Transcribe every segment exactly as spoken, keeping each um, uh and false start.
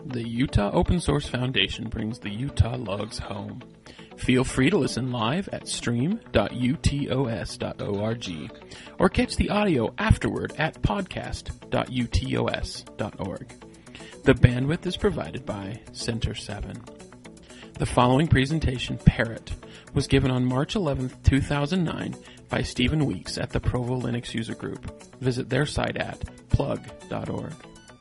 The Utah Open Source Foundation brings the Utah Logs home. Feel free to listen live at stream dot u t o s dot org or catch the audio afterward at podcast dot u t o s dot org. The bandwidth is provided by Center seven. The following presentation, Parrot, was given on March eleventh, two thousand nine by Stephen Weeks at the Provo Linux User Group. Visit their site at plug dot org.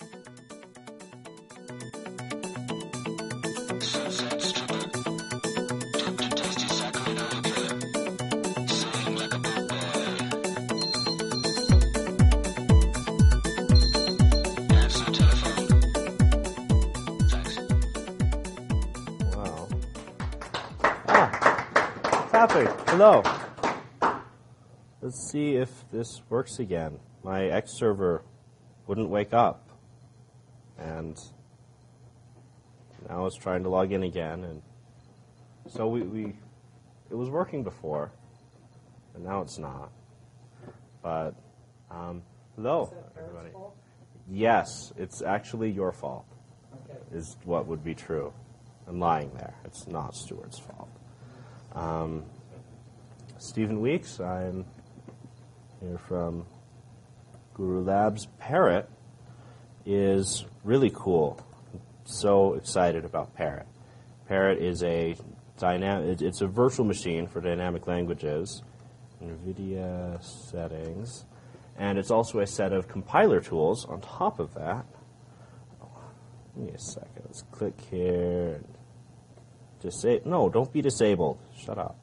Hello. Let's see if this works again. My X server wouldn't wake up, and now it's trying to log in again. And so we, we it was working before, and now it's not. But um, hello, everybody. Yes, it's actually your fault. Okay. Is what would be true. I'm lying there. It's not Stuart's fault. Um, Stephen Weeks, I'm here from Guru Labs. Parrot is really cool. I'm so excited about Parrot. Parrot is a dynamic. It's a virtual machine for dynamic languages, NVIDIA settings, and it's also a set of compiler tools on top of that. Oh, give me a second. Let's click here. And disa- no, don't be disabled. Shut up.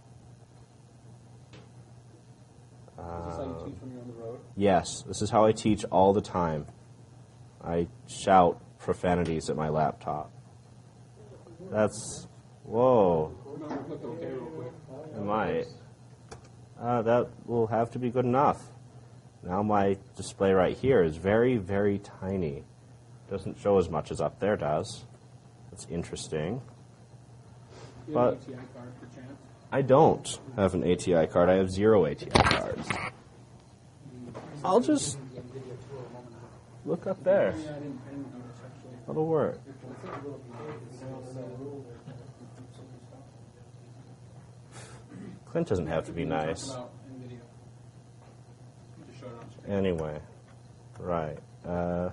Is this how you teach when you're on the road? Yes, this is how I teach all the time. I shout profanities at my laptop. That's, whoa. I might. Uh, that will have to be good enough. Now my display right here is very, very tiny. Doesn't show as much as up there does. That's interesting. Do you but have an A T I card for chance? I don't have an A T I card. I have zero A T I cards. I'll just look up there. That'll work. Clint doesn't have to be nice. Anyway, right. Uh,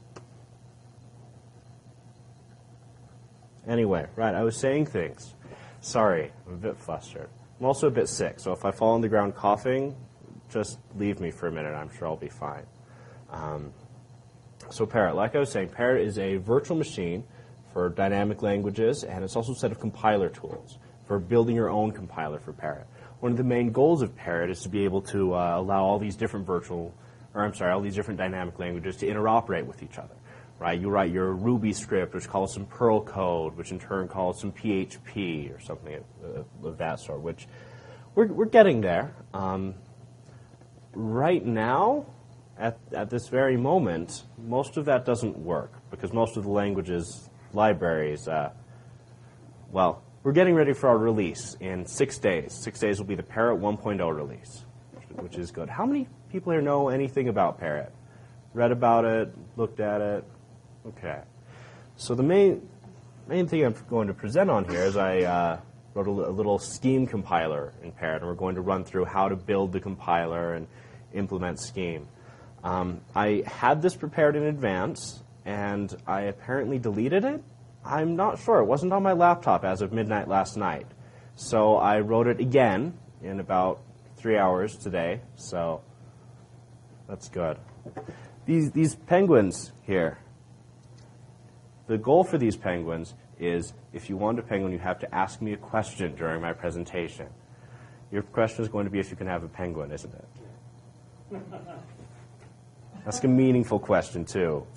anyway, right, I was saying things. Sorry, I'm a bit flustered. I'm also a bit sick, so if I fall on the ground coughing, just leave me for a minute. I'm sure I'll be fine. Um, so Parrot, like I was saying, Parrot is a virtual machine for dynamic languages, and it's also a set of compiler tools for building your own compiler for Parrot. One of the main goals of Parrot is to be able to uh, allow all these different virtual, or I'm sorry, all these different dynamic languages to interoperate with each other. Right, you write your Ruby script, which calls some Perl code, which in turn calls some P H P or something of, of that sort. Which we're we're getting there. Um, right now, at at this very moment, most of that doesn't work because most of the languages libraries. Uh, well, we're getting ready for our release in six days. Six days will be the Parrot one point oh release, which is good. How many people here know anything about Parrot? Read about it, looked at it. Okay, so the main main thing I'm going to present on here is I uh, wrote a, a little Scheme compiler in Parrot, and we're going to run through how to build the compiler and implement Scheme. Um, I had this prepared in advance, and I apparently deleted it. I'm not sure. It wasn't on my laptop as of midnight last night. So I wrote it again in about three hours today, so that's good. These, these penguins here, the goal for these penguins is if you want a penguin, you have to ask me a question during my presentation. Your question is going to be if you can have a penguin, isn't it? Ask a meaningful question, too.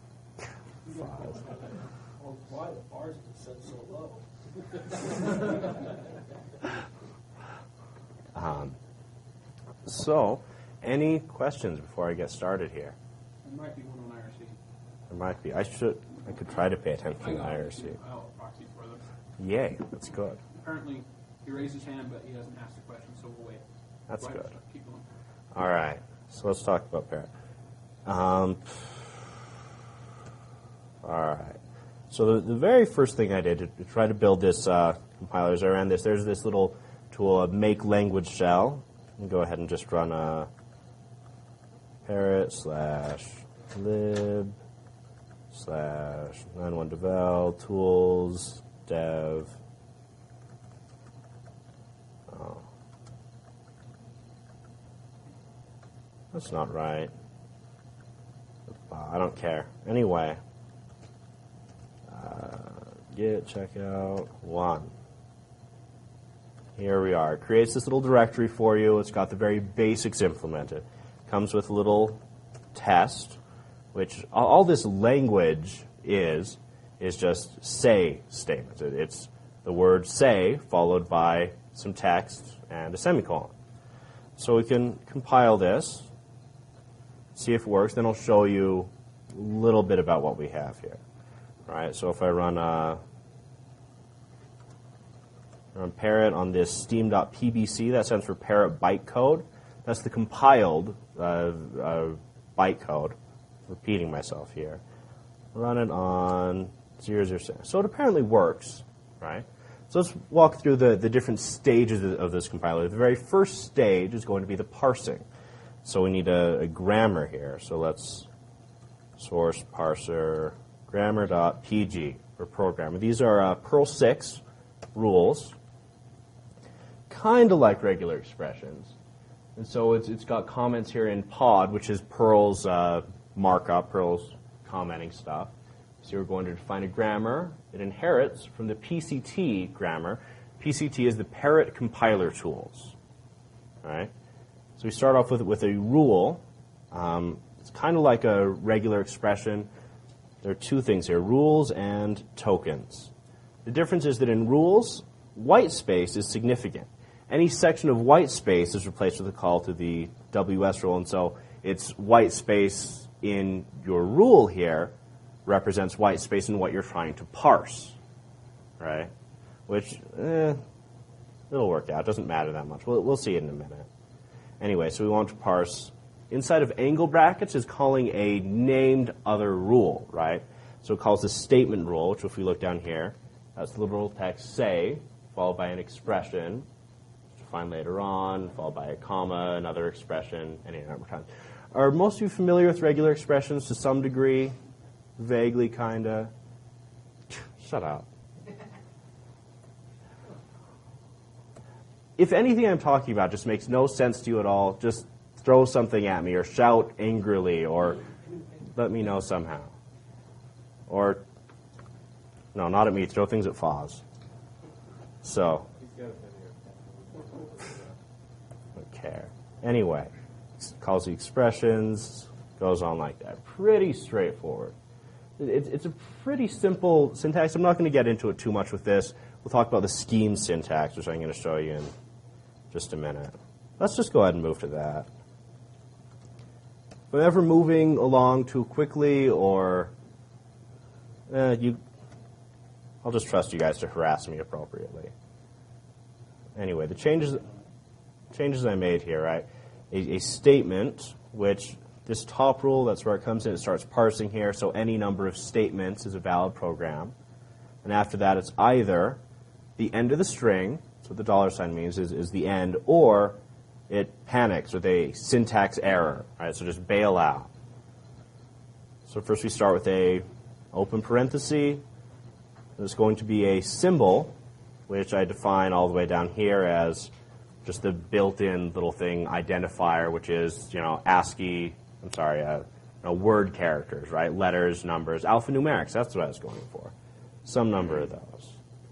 Why the bars set so low? um, so, any questions before I get started here? There might be one on I R C. There might be. I should. I could try to pay attention to I R C. I'll proxy for them. Yay, that's good. Apparently, he raised his hand, but he hasn't asked a question, so we'll wait. That's Go ahead, good. keep going. All right, so let's talk about Parrot. Um, all right. So the, the very first thing I did to, to try to build this uh, compiler is I ran this. There's this little tool, a make language shell. And go ahead and just run a parrot slash lib slash nine one devel tools dev. Oh. That's not right. I don't care. Anyway, uh, git checkout one. Here we are. It creates this little directory for you. It's got the very basics implemented. Comes with a little test, which all, all this language is is just say statements. It, it's the word say followed by some text and a semicolon. So we can compile this, see if it works, then I'll show you a little bit about what we have here. All right, so if I run, uh, run parrot on this steam.pbc, that stands for parrot bytecode. That's the compiled uh, uh, bytecode. Repeating myself here. Run it on zero zero six. So it apparently works, right? So let's walk through the, the different stages of, of this compiler. The very first stage is going to be the parsing. So we need a, a grammar here. So let's source parser grammar.pg for programmer. These are uh, Perl six rules, kind of like regular expressions. And so it's, it's got comments here in pod, which is Perl's uh, markup, Perl's commenting stuff. So we're going to define a grammar. It inherits from the P C T grammar. P C T is the Parrot compiler tools. All right? So we start off with, with a rule. Um, it's kind of like a regular expression. There are two things here, rules and tokens. The difference is that in rules, white space is significant. Any section of white space is replaced with a call to the W S rule, and so it's white space in your rule here represents white space in what you're trying to parse, right? Which, eh, it'll work out. It doesn't matter that much. We'll, we'll see it in a minute. Anyway, so we want to parse. Inside of angle brackets is calling a named other rule, right? So it calls the statement rule, which if we look down here, that's the literal text say, followed by an expression, which we'll find later on, followed by a comma, another expression, any number of times. Are most of you familiar with regular expressions to some degree? Vaguely, kind of? Shut up. If anything I'm talking about just makes no sense to you at all, just throw something at me or shout angrily or let me know somehow. Or, no, not at me. Throw things at Foz. So, don't care. Anyway, calls the expressions, goes on like that. Pretty straightforward. It, it's a pretty simple syntax. I'm not going to get into it too much with this. We'll talk about the scheme syntax, which I'm going to show you in just a minute. Let's just go ahead and move to that. If I'm ever moving along too quickly or eh, you, I'll just trust you guys to harass me appropriately. Anyway, the changes changes I made here, right? A, a statement, which this top rule, that's where it comes in. It starts parsing here, so any number of statements is a valid program. And after that, it's either the end of the string, that's what the dollar sign means, is, is the end, or it panics with a syntax error, right? So just bail out. So first we start with a open parenthesis. There's going to be a symbol, which I define all the way down here as just the built-in little thing identifier, which is, you know, ASCII, I'm sorry, uh, you know, word characters, right? Letters, numbers, alphanumerics, that's what I was going for. Some number of those.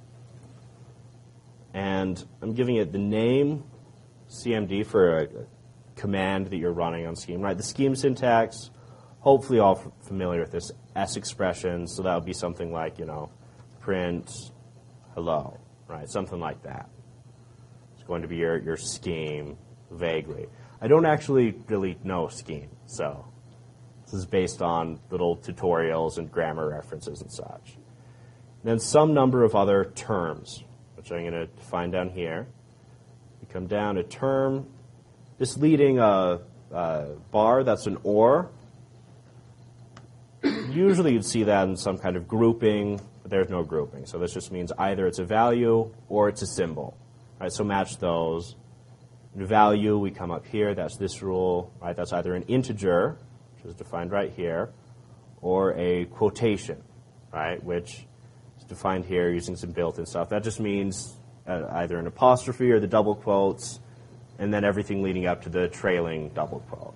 And I'm giving it the name, C M D, for a, a command that you're running on Scheme, right? The Scheme syntax, hopefully all f- familiar with this, S expression, so that would be something like, you know, print hello, right? Something like that. It's going to be your, your Scheme, vaguely. I don't actually really know Scheme, so this is based on little tutorials and grammar references and such. Then some number of other terms, which I'm going to define down here. We come down to term. This leading a, a bar, that's an or. Usually you'd see that in some kind of grouping, there's no grouping. So this just means either it's a value or it's a symbol. Right? So match those. Value, we come up here. That's this rule. Right? That's either an integer, which is defined right here, or a quotation, right? Which is defined here using some built-in stuff. That just means uh, either an apostrophe or the double quotes, and then everything leading up to the trailing double quote.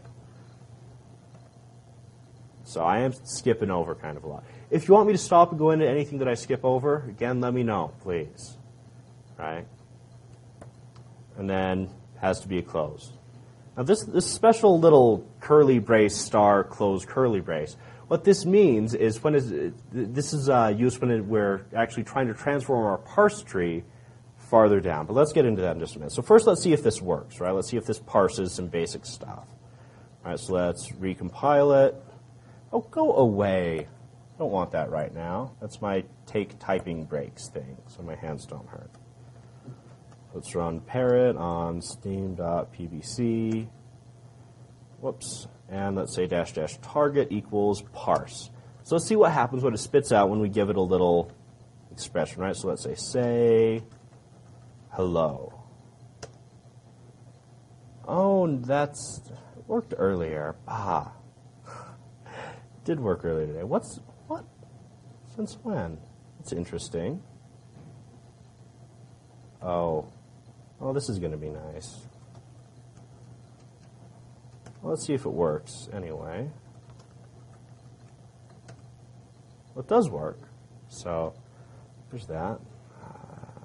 So I am skipping over kind of a lot. If you want me to stop and go into anything that I skip over, again, let me know, please. Right? And then has to be a close. Now this, this special little curly brace, star, close curly brace, what this means is when is, this is uh, used when it, we're actually trying to transform our parse tree farther down. But let's get into that in just a minute. So first let's see if this works, right? Let's see if this parses some basic stuff. All right, so let's recompile it. Oh, go away. I don't want that right now. That's my take typing breaks thing, so my hands don't hurt. Let's run parrot on steam.pbc. Whoops. And let's say dash dash target equals parse. So let's see what happens when it spits out when we give it a little expression, right? So let's say say hello. Oh, that's it worked earlier. Ah. Did work earlier today. What's what? Since when? That's interesting. Oh. Oh, this is going to be nice. Well, let's see if it works anyway. Well, it does work. So, there's that. Uh,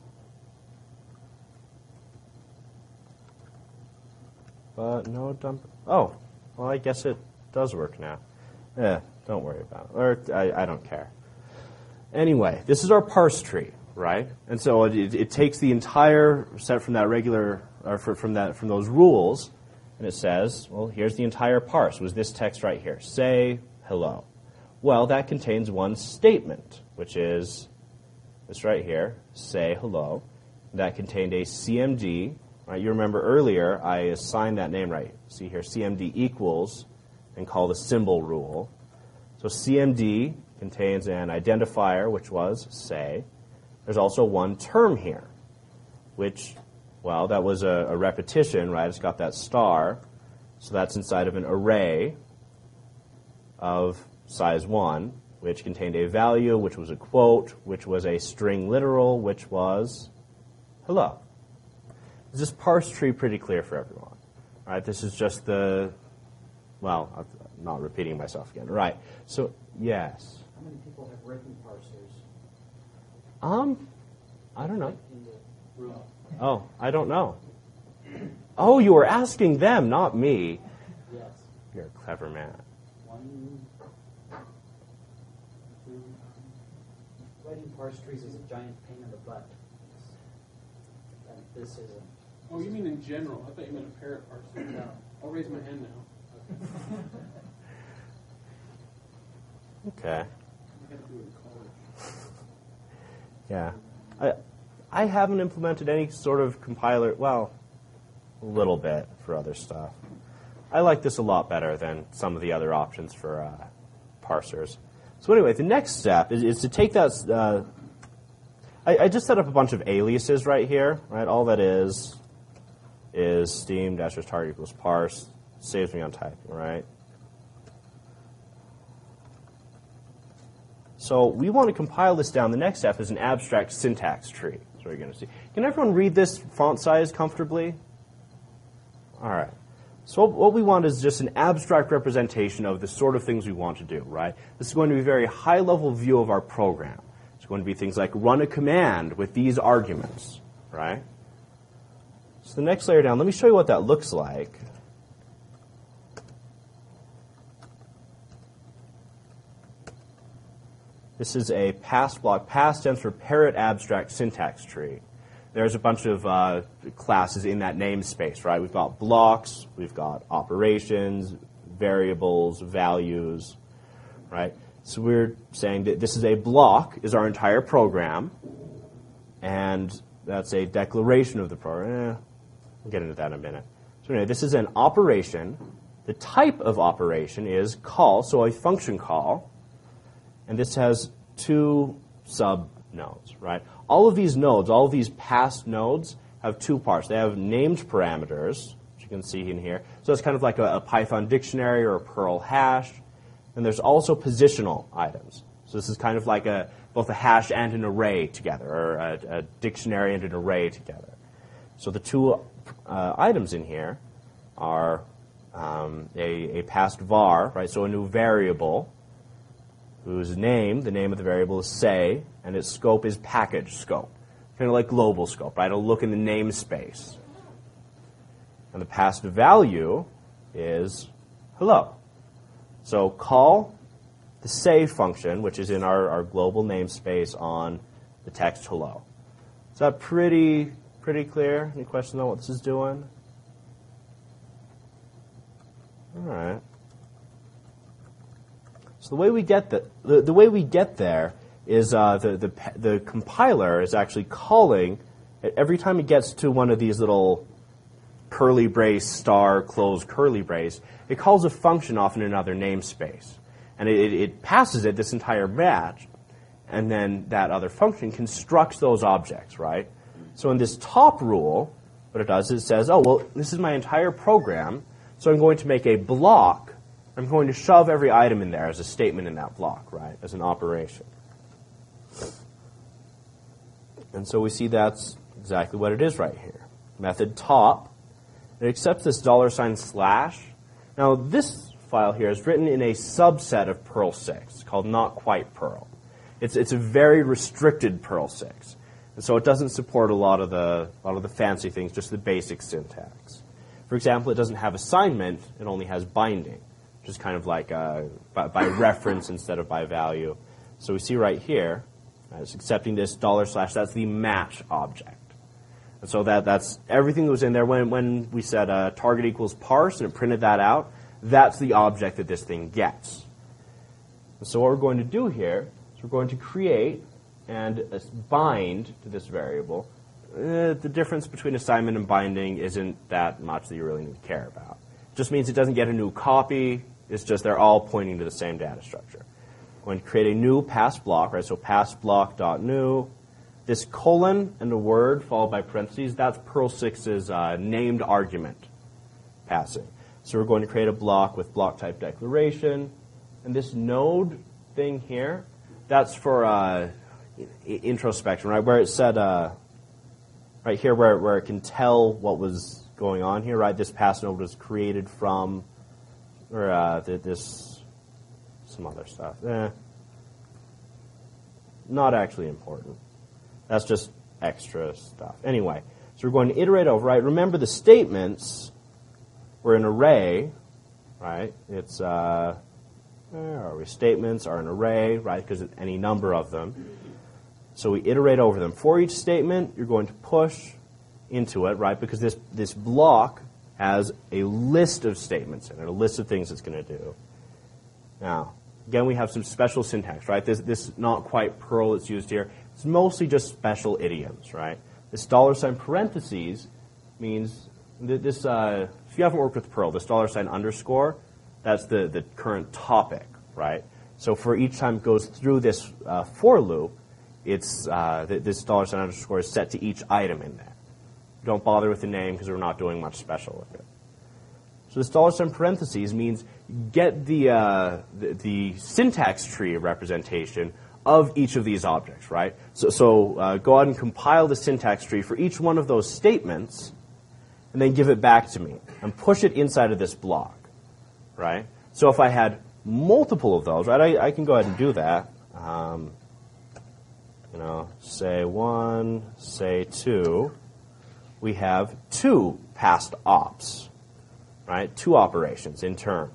but no dump. Oh, well, I guess it does work now. Eh, don't worry about it. Or I, I don't care. Anyway, this is our parse tree, right? And so it, it takes the entire set from that regular, or from that from those rules, and it says, well, here's the entire parse. It was this text right here. Say hello. Well, that contains one statement, which is this right here. Say hello. That contained a C M D. Right? You remember earlier I assigned that name right. See here, C M D equals, and call the symbol rule. So C M D contains an identifier, which was say. There's also one term here, which, well, that was a, a repetition, right? It's got that star. So that's inside of an array of size one, which contained a value, which was a quote, which was a string literal, which was hello. Is this parse tree pretty clear for everyone? All right, this is just the, well, I'm not repeating myself again. Right, so, yes. How many people have written parsers? Um, I don't know. In the room? Oh, I don't know. Oh, you were asking them, not me. Yes. You're a clever man. One, two. Writing parse trees is a giant pain in the butt. And this isn't. Oh, you mean in general? I thought you meant a parrot parser. No. I'll raise my hand now. Okay. I had to do it in college. Yeah. I, I haven't implemented any sort of compiler, well, a little bit for other stuff. I like this a lot better than some of the other options for uh, parsers. So anyway, the next step is, is to take that, uh, I, I just set up a bunch of aliases right here, right? All that is, is steam dash target equals parse, saves me on typing, right? So we want to compile this down. The next step is an abstract syntax tree. That's what you're going to see. Can everyone read this font size comfortably? All right. So what we want is just an abstract representation of the sort of things we want to do, right? This is going to be a very high-level view of our program. It's going to be things like run a command with these arguments, right? So the next layer down, let me show you what that looks like. This is a pass block. Pass stands for Parrot Abstract Syntax Tree. There's a bunch of uh, classes in that namespace, right? We've got blocks, we've got operations, variables, values, right? So we're saying that this is a block, is our entire program, and that's a declaration of the program. Eh, we'll get into that in a minute. So anyway, this is an operation. The type of operation is call, so a function call. And this has two sub-nodes, right? All of these nodes, all of these past nodes have two parts. They have named parameters, which you can see in here. So it's kind of like a, a Python dictionary or a Perl hash. And there's also positional items. So this is kind of like a both a hash and an array together, or a, a dictionary and an array together. So the two uh, items in here are um, a, a past var, right? So a new variable whose name, the name of the variable is say, and its scope is package scope. Kind of like global scope, right? It'll look in the namespace. And the past value is hello. So call the say function, which is in our, our global namespace on the text hello. Is that pretty, pretty clear? Any questions on what this is doing? All right. So the way we get the, the, the way we get there is uh, the, the, the compiler is actually calling, every time it gets to one of these little curly brace, star, close curly brace, it calls a function off in another namespace. And it, it passes it this entire batch, and then that other function constructs those objects, right? So in this top rule, what it does is it says, oh, well, this is my entire program, so I'm going to make a block. I'm going to shove every item in there as a statement in that block, right, as an operation. And so we see that's exactly what it is right here. Method top. It accepts this dollar sign slash. Now, this file here is written in a subset of Perl six called not quite Perl. It's, it's a very restricted Perl six. And so it doesn't support a lot of the a lot of the fancy things, just the basic syntax. For example, it doesn't have assignment, it only has binding, which is kind of like uh, by, by reference instead of by value. So we see right here, uh, it's accepting this dollar slash, that's the match object. And so that, that's everything that was in there. When, when we said uh, target equals parse and it printed that out, that's the object that this thing gets. And so what we're going to do here is we're going to create and bind to this variable. Uh, the difference between assignment and binding isn't that much that you really need to care about. It just means it doesn't get a new copy. It's just they're all pointing to the same data structure. I'm going to create a new pass block, right? So pass block.new. This colon and a word followed by parentheses, that's Perl six's uh, named argument passing. So we're going to create a block with block type declaration. And this node thing here, that's for uh, introspection, right? Where it said, uh, right here where, where it can tell what was going on here, right? This pass node was created from, or uh, this, some other stuff. Eh, not actually important. That's just extra stuff. Anyway, so we're going to iterate over, right? Remember the statements were an array, right? It's, uh, where are we? Statements are an array, right? Because it's any number of them. So we iterate over them. For each statement, you're going to push into it, right? Because this, this block has a list of statements in it, a list of things it's going to do. Now, again, we have some special syntax, right? This, this not quite Perl that's used here. It's mostly just special idioms, right? This dollar sign parentheses means that this, uh, if you haven't worked with Perl, this dollar sign underscore, that's the, the current topic, right? So for each time it goes through this uh, for loop, it's uh, th- this dollar sign underscore is set to each item in there. Don't bother with the name because we're not doing much special with it. So this dollar sign parentheses means get the, uh, the, the syntax tree representation of each of these objects, right? So, so uh, go ahead and compile the syntax tree for each one of those statements and then give it back to me and push it inside of this block, right? So if I had multiple of those, right, I, I can go ahead and do that. Um, you know, say one, say two. We have two past ops, right? Two operations in turn.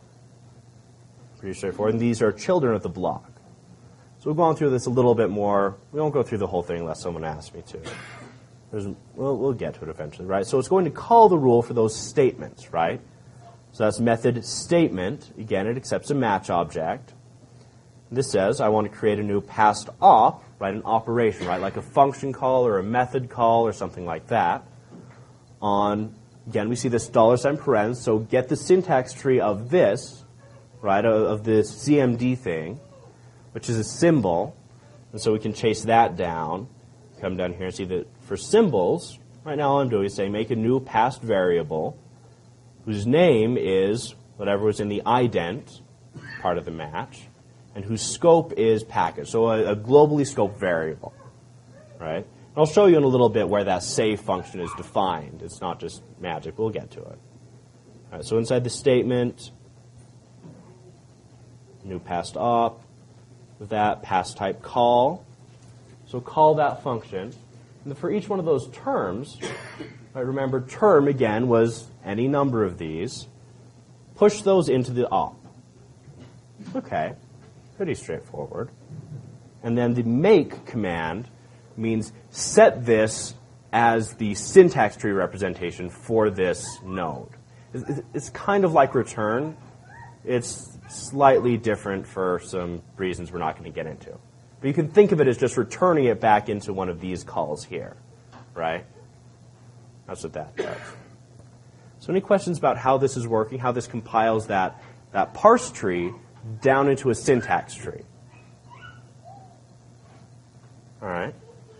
Pretty straightforward. And these are children of the block. So we've gone through this a little bit more. We won't go through the whole thing unless someone asks me to. There's, we'll, we'll get to it eventually, right? So it's going to call the rule for those statements, right? So that's method statement. Again, it accepts a match object. This says I want to create a new past op, right? An operation, right? Like a function call or a method call or something like that. On, again, we see this dollar sign parens. So get the syntax tree of this, right? Of, of this C M D thing, which is a symbol. And so we can chase that down, come down here and see that for symbols, right now all I'm doing is say make a new passed variable whose name is whatever was in the ident part of the match, and whose scope is package, so a, a globally scoped variable, right? And I'll show you in a little bit where that save function is defined. It's not just magic. We'll get to it. All right, so inside the statement, new passed op, with that pass type call. So call that function. And for each one of those terms, right, remember term, again, was any number of these. Push those into the op. Okay, pretty straightforward. And then the make command means set this as the syntax tree representation for this node. It's kind of like return. It's slightly different for some reasons we're not going to get into. But you can think of it as just returning it back into one of these calls here, right? That's what that does. So any questions about how this is working, how this compiles that, that parse tree down into a syntax tree? All right.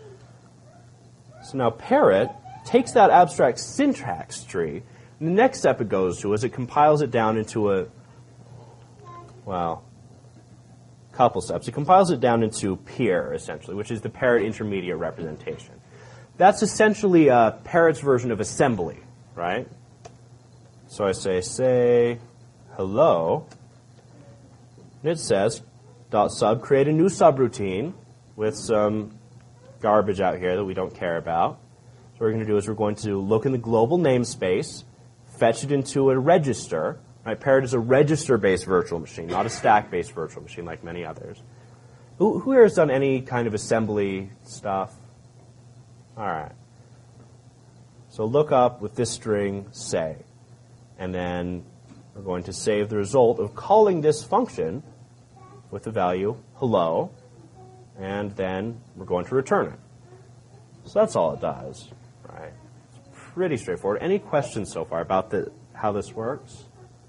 So now Parrot takes that abstract syntax tree, and the next step it goes to is it compiles it down into a, well, couple steps. It compiles it down into Peer, essentially, which is the Parrot intermediate representation. That's essentially uh, Parrot's version of assembly, right? So I say, say hello, and it says, dot sub, create a new subroutine with some garbage out here that we don't care about. So what we're going to do is we're going to look in the global namespace, fetch it into a register. Right? Parrot is a register-based virtual machine, not a stack-based virtual machine like many others. Who, who here has done any kind of assembly stuff? All right. So look up with this string, say. And then we're going to save the result of calling this function with the value hello, and then we're going to return it. So that's all it does, right? It's pretty straightforward. Any questions so far about the, how this works?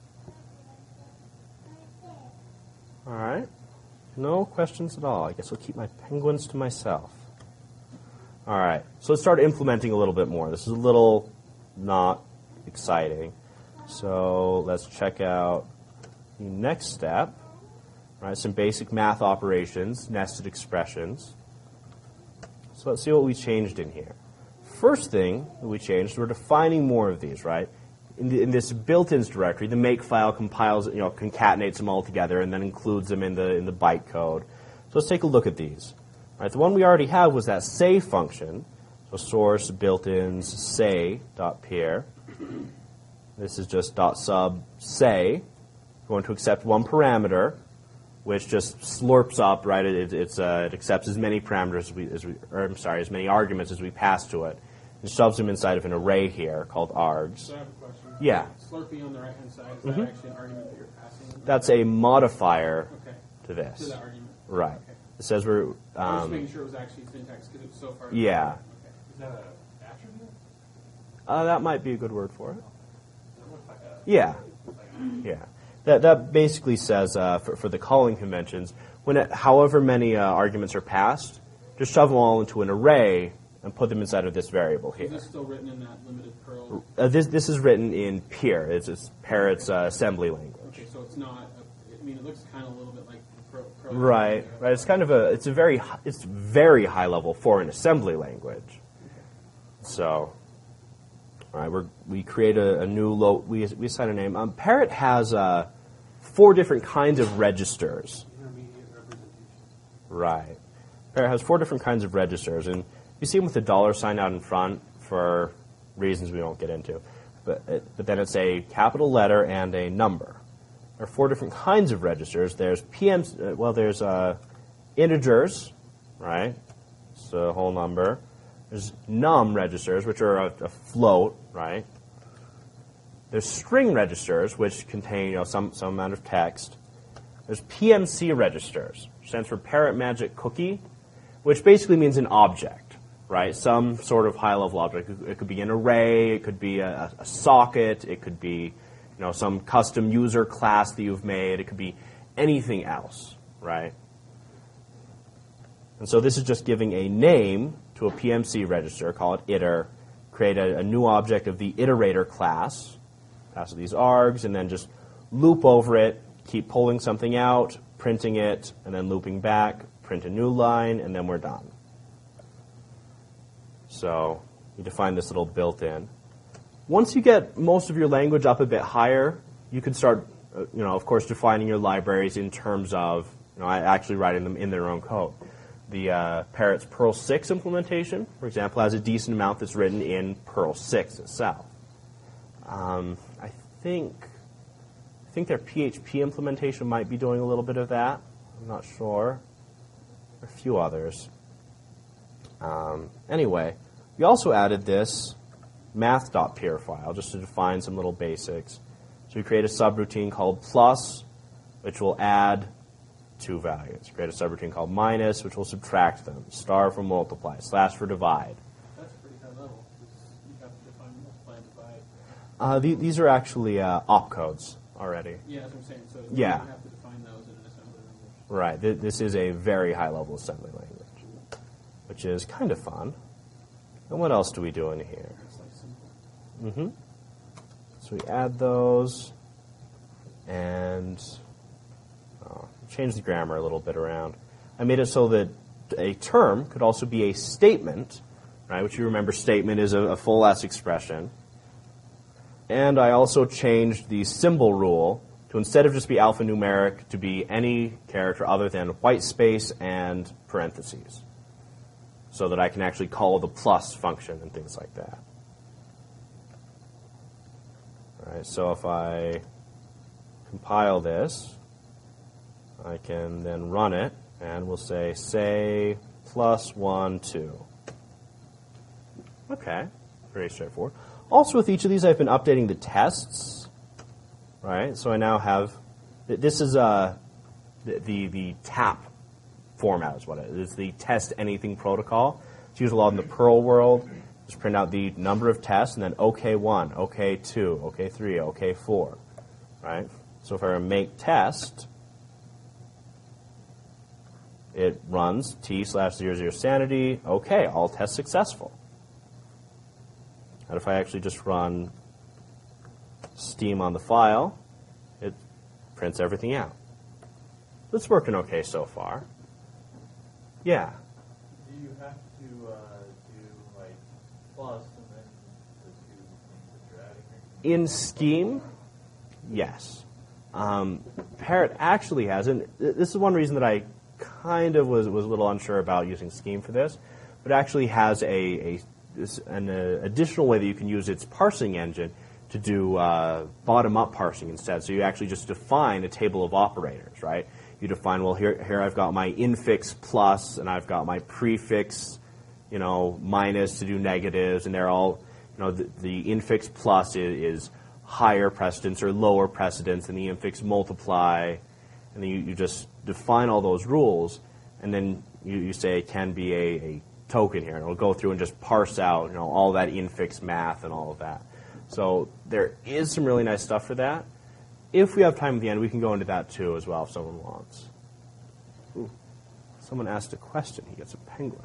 All right. No questions at all. I guess I'll keep my penguins to myself. All right. So let's start implementing a little bit more. This is a little not exciting. So let's check out the next step. All right, some basic math operations, nested expressions. So let's see what we changed in here. First thing that we changed, we're defining more of these, right? In, the, in this built-ins directory, the make file compiles, you know, concatenates them all together and then includes them in the in the byte code. So let's take a look at these. All right, the one we already have was that say function. So source built-ins say.peer. This is just dot sub say. Going to accept one parameter, which just slurps up, right? It, it's, uh, it accepts as many parameters as we, as we, or I'm sorry, as many arguments as we pass to it, and shoves them inside of an array here called args. So I have a question. Yeah. Slurpee on the right-hand side, is Mm-hmm. that actually an argument that you're passing? That's a modifier Okay. to this. To that argument. Right. Okay. It says we're. I was just Um, making sure it was actually syntax because it was so far. Yeah. Okay. Is that an attribute? uh, that might be a good word for it. That looks like a- Yeah. Yeah. That that basically says uh, for for the calling conventions, when it, however many uh, arguments are passed, just shove them all into an array and put them inside of this variable here. Is this still written in that limited Perl? Uh, this this is written in Peer. It's, it's Parrot's uh, assembly language. Okay, so it's not. A, I mean, it looks kind of a little bit like the Perl. Perl Right. Right. It's kind of a it's a very hi- it's very high level for an assembly language. So. All right, we're, we create a, a new low. We we assign a name. Um, Parrot has uh, four different kinds of registers. Intermediate representation. Right. Parrot has four different kinds of registers, and you see them with the dollar sign out in front for reasons we won't get into. But it, but then it's a capital letter and a number. There are four different kinds of registers. There's P M. Uh, well, there's uh, integers, right? It's a whole number. There's num registers, which are a, a float, right? There's string registers, which contain you know some, some amount of text. There's P M C registers, which stands for Parrot Magic Cookie, which basically means an object, right? Some sort of high-level object. It could be an array, it could be a, a socket, it could be you know some custom user class that you've made, it could be anything else, right? And so this is just giving a name to a P M C register, call it iter, create a, a new object of the iterator class, pass these args, and then just loop over it, keep pulling something out, printing it, and then looping back, print a new line, and then we're done. So you define this little built-in. Once you get most of your language up a bit higher, you can start, uh, you know, of course, defining your libraries in terms of, you know, actually writing them in their own code. The uh, Parrot's Perl six implementation, for example, has a decent amount that's written in Perl six itself. Um, I think I think their P H P implementation might be doing a little bit of that. I'm not sure. There are a few others. Um, anyway, we also added this math.peer file just to define some little basics. So we create a subroutine called plus, which will add two values. Create a subroutine called minus, which will subtract them. Star for multiply. Slash for divide. That's pretty high level. You have to define multiply and divide. Uh, the, these are actually uh, opcodes already. Yeah, that's what I'm saying. So Yeah. you have to define those in an assembly language. Right. Th- this is a very high-level assembly language, which is kind of fun. And what else do we do in here? It's like simple. Mm-hmm. So we add those, and oh, change the grammar a little bit around. I made it so that a term could also be a statement, right? Which you remember, statement is a, a full-S expression. And I also changed the symbol rule to, instead of just be alphanumeric, to be any character other than white space and parentheses, so that I can actually call the plus function and things like that. All right, so if I compile this, I can then run it, and we'll say, say plus one, two. Okay, very straightforward. Also, with each of these, I've been updating the tests, right? So I now have, this is uh, the, the, the TAP format is what it is. It's the test anything protocol. It's used a lot in the Perl world. Just print out the number of tests, and then O K one, O K two, O K three, O K four, right? So if I were to make test, it runs T slash zero zero sanity, okay, all tests successful. And if I actually just run Steam on the file, it prints everything out. It's working okay so far. Yeah. Do you have to uh, do like plus and then the two things that you're adding here? In Scheme, yes. Um, Parrot actually has, and this is one reason that I kind of was, was a little unsure about using Scheme for this, but it actually has a, a this, an uh, additional way that you can use its parsing engine to do uh, bottom-up parsing instead. So you actually just define a table of operators, right? You define, well, here, here I've got my infix plus, and I've got my prefix, you know, minus to do negatives, and they're all, you know, the, the infix plus is, is higher precedence or lower precedence, and the infix multiply, and then you, you just define all those rules, and then you, you say it can be a, a token here, and it'll go through and just parse out, you know, all that infix math and all of that. So there is some really nice stuff for that. If we have time at the end, we can go into that too as well if someone wants. Ooh, someone asked a question. He gets a penguin.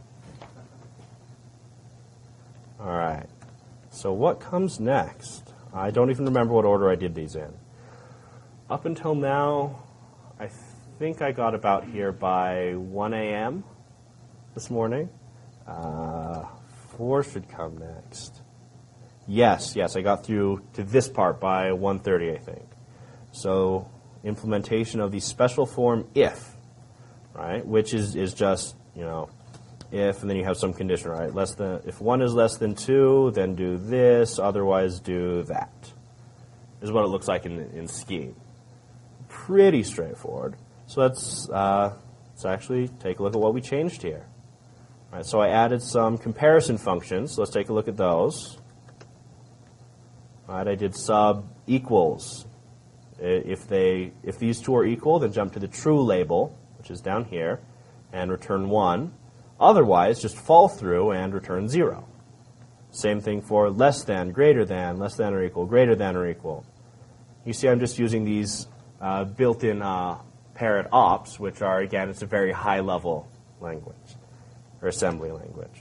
All right. So what comes next? I don't even remember what order I did these in. Up until now, I think I got about here by one a.m. this morning. Uh, four should come next. Yes, yes, I got through to this part by one thirty, I think. So implementation of the special form if, right, which is, is just, you know, if, and then you have some condition, right? Less than, if one is less than two, then do this, otherwise do that. This is what it looks like in, in Scheme. Pretty straightforward. So let's, uh, let's actually take a look at what we changed here. All right, so I added some comparison functions. So let's take a look at those. All right, I did sub equals. If they, if these two are equal, then jump to the true label, which is down here, and return one. Otherwise, just fall through and return zero. Same thing for less than, greater than, less than or equal, greater than or equal. You see I'm just using these uh, built-in uh, Parrot ops, which are, again, it's a very high-level language. or assembly language.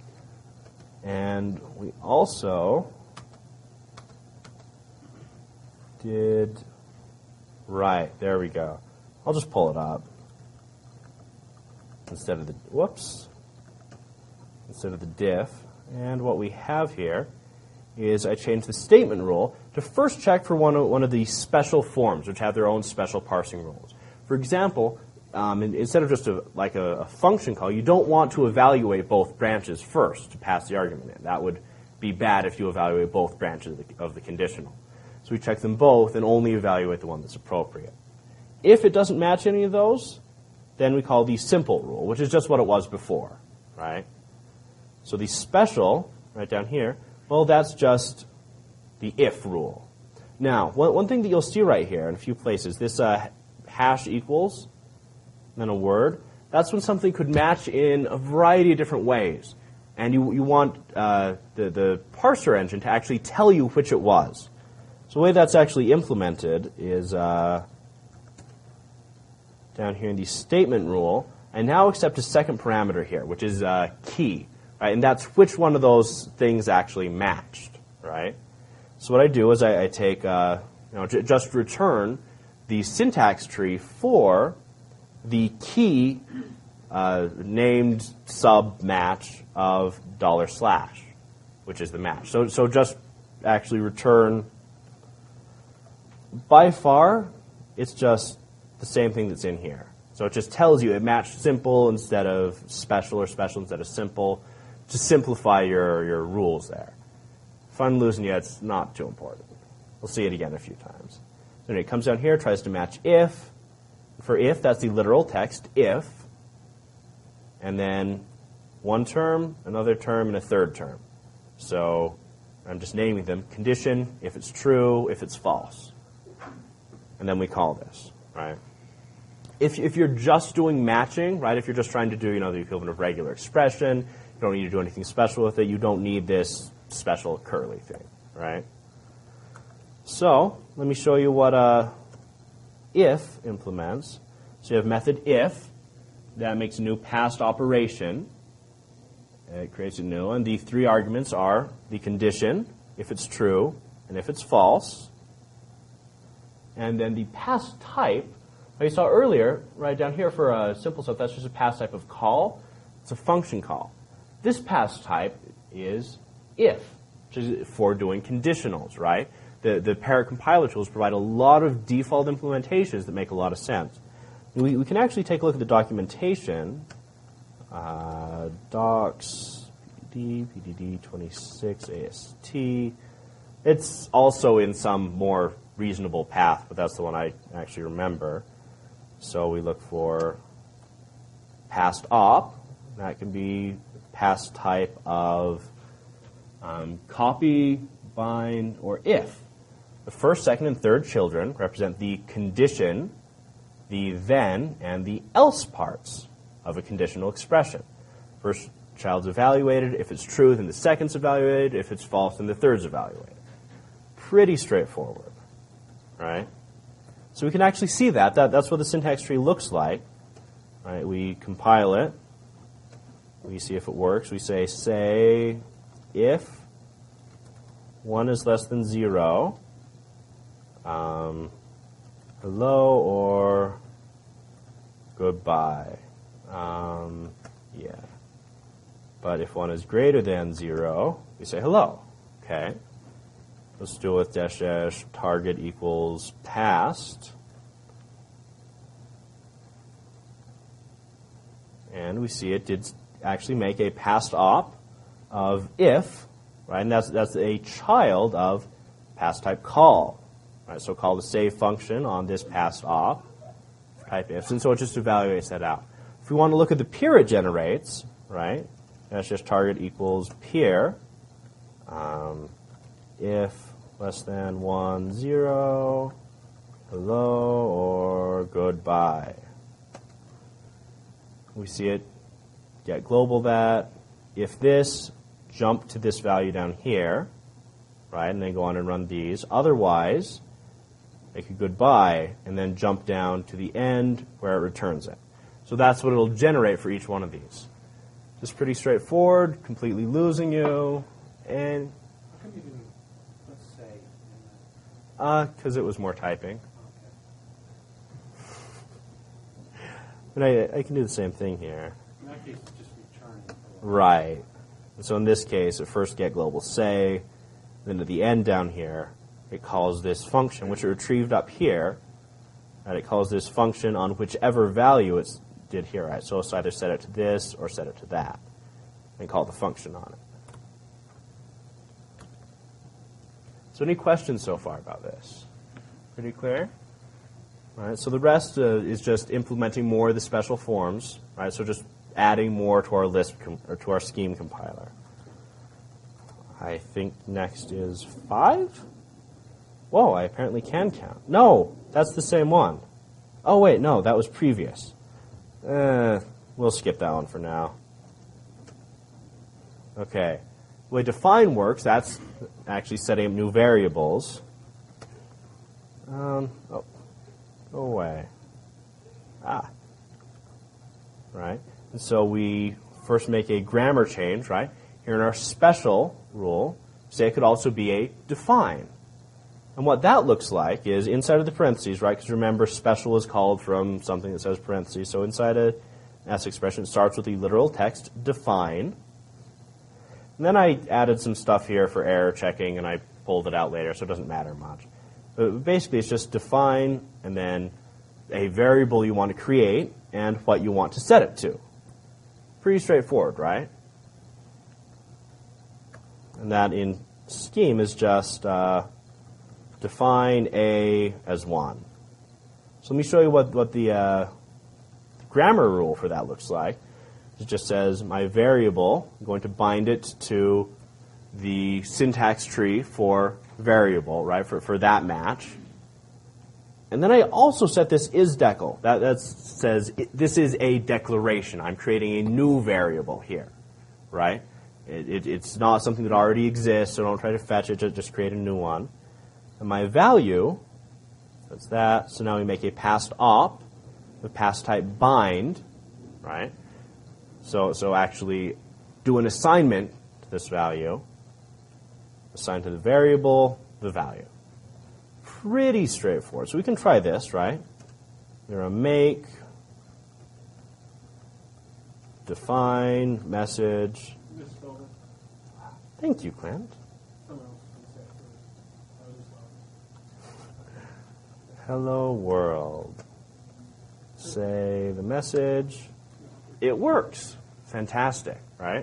And we also did, right, there we go. I'll just pull it up instead of the, whoops, instead of the diff. And what we have here is I changed the statement rule to first check for one of, one of the special forms, which have their own special parsing rules. For example, um, in, instead of just a, like a, a function call, you don't want to evaluate both branches first to pass the argument in. That would be bad if you evaluate both branches of the, of the conditional. So we check them both and only evaluate the one that's appropriate. If it doesn't match any of those, then we call the simple rule, which is just what it was before, right? So the special, right down here, well, that's just the if rule. Now, one, one thing that you'll see right here in a few places, this uh, hash equals, then a word, that's when something could match in a variety of different ways. And you, you want uh, the, the parser engine to actually tell you which it was. So the way that's actually implemented is uh, down here in the statement rule, I now accept a second parameter here, which is uh, key. Right? And that's which one of those things actually matched, right? So what I do is I, I take, uh, you know, j- just return the syntax tree for the key uh, named sub match of dollar slash, which is the match. So, so just actually return. By far, it's just the same thing that's in here. So it just tells you it matched simple instead of special or special instead of simple, to simplify your, your rules there. If I'm losing you, it's not too important. We'll see it again a few times. So anyway, it comes down here, tries to match if. For if, that's the literal text, if. And then one term, another term, and a third term. So I'm just naming them. Condition, if it's true, if it's false. And then we call this, right? If, if you're just doing matching, right, if you're just trying to do, you know, the equivalent of regular expression, you don't need to do anything special with it. You don't need this special curly thing, right? So let me show you what uh, if implements. So you have method if. That makes a new past operation. It creates a new one. The three arguments are the condition, if it's true, and if it's false. And then the past type, like you saw earlier, right down here for a simple stuff, that's just a past type of call. It's a function call. This past type is if, which is for doing conditionals, right? The, the Parrot compiler tools provide a lot of default implementations that make a lot of sense. We, we can actually take a look at the documentation. Uh, docs, P D D, P D D twenty-six, A S T. It's also in some more reasonable path, but that's the one I actually remember. So we look for past op. That can be past type of um, copy, bind, or if. The first, second, and third children represent the condition, the then, and the else parts of a conditional expression. First child's evaluated. If it's true, then the second's evaluated. If it's false, then the third's evaluated. Pretty straightforward, right? So we can actually see that. that that's what the syntax tree looks like. Right? We compile it. We see if it works. We say, say if one is less than zero, um, hello or goodbye. Um, yeah. But if one is greater than zero, we say hello. Okay. Let's do it with dash dash target equals past. And we see it did actually make a past op of if, right? And that's that's a child of past type call. Right? So call the save function on this past op type if, and so it just evaluates that out. If we want to look at the peer it generates, right? That's just target equals peer. Um, if less than one, zero, hello or goodbye. We see it get global that. If this, jump to this value down here, right, and then go on and run these. Otherwise, make a goodbye and then jump down to the end where it returns it. So that's what it'll generate for each one of these. Just pretty straightforward, completely losing you, and How come you didn't, let's say, in uh, because it was more typing. the, okay. But I, I can do the same thing here. In that case, it's just returning. Right. And so in this case, it first get global say, then at the end down here, it calls this function, which it retrieved up here, and it calls this function on whichever value it's did here, right? So it's either set it to this or set it to that, and call the function on it. So any questions so far about this? Pretty clear? All right, so the rest uh, is just implementing more of the special forms, right? So just adding more to our Lisp com- or to our scheme compiler. I think next is five. Whoa, I apparently can count. No, that's the same one. Oh wait, no, that was previous. Uh, we'll skip that one for now. Okay. The way define works, that's actually setting up new variables. Um, oh, go away. Ah. Right. And so we first make a grammar change, right? Here in our special rule, say it could also be a define. And what that looks like is inside of the parentheses, right? Because remember, special is called from something that says parentheses. So inside a S expression, it starts with the literal text, define. And then I added some stuff here for error checking, and I pulled it out later, so it doesn't matter much. But basically, it's just define, and then a variable you want to create, and what you want to set it to. Pretty straightforward, right? And that in Scheme is just uh, define A as one. So let me show you what, what the uh, grammar rule for that looks like. It just says my variable, I'm going to bind it to the syntax tree for variable, right, for, for that match. And then I also set this isDecl. That, that says it, this is a declaration. I'm creating a new variable here, right? It, it, it's not something that already exists, so don't try to fetch it, just, just create a new one. And my value, that's that. So now we make a passed op with pass type bind, right? So, so actually do an assignment to this value, assign to the variable the value. Pretty straightforward. So we can try this, right? We're going to make, define, message. You just spelled it. Thank you, Clint. Someone else can say it first. I was just laughing. Hello world. Say the message. It works. Fantastic, right?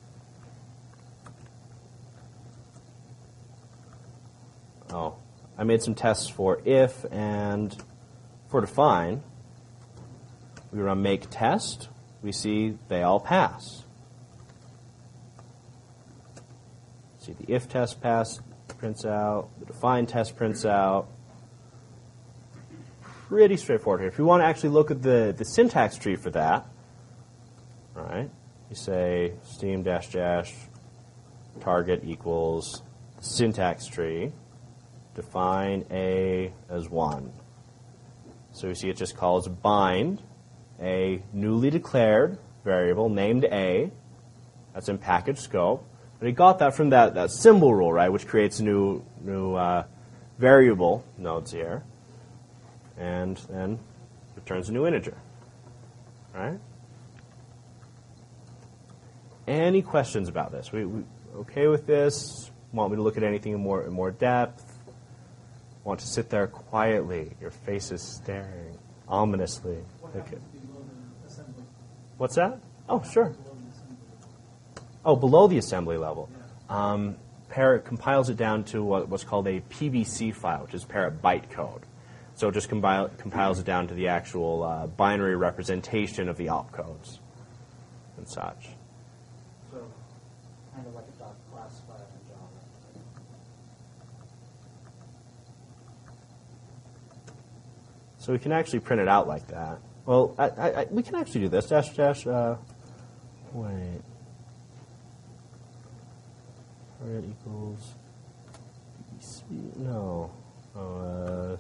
Oh, I made some tests for if and for define. We run make test. We see they all pass. See the if test pass prints out. The define test prints out. Pretty straightforward here. If you want to actually look at the, the syntax tree for that, all right, you say steam dash dash target equals syntax tree. Define A as one. So you see it just calls bind a newly declared variable named A. That's in package scope. But it got that from that, that symbol rule, right, which creates new new uh, variable nodes here. And then returns a new integer. Right? Any questions about this? We, we okay with this? Want me to look at anything in more in more depth? Want to sit there quietly? Your face is staring ominously. What Okay. happens below the assembly? What's that? Oh, sure. Below the assembly. Oh, below the assembly level. Um, Parrot compiles it down to what, what's called a P B C file, which is Parrot bytecode. So it just compile, compiles it down to the actual uh, binary representation of the opcodes and such. So, kind of like a dot class file in Java. So we can actually print it out like that. Well, I, I, I, we can actually do this. Dash, dash, uh, wait. Target equals, B B C, no. Oh, uh,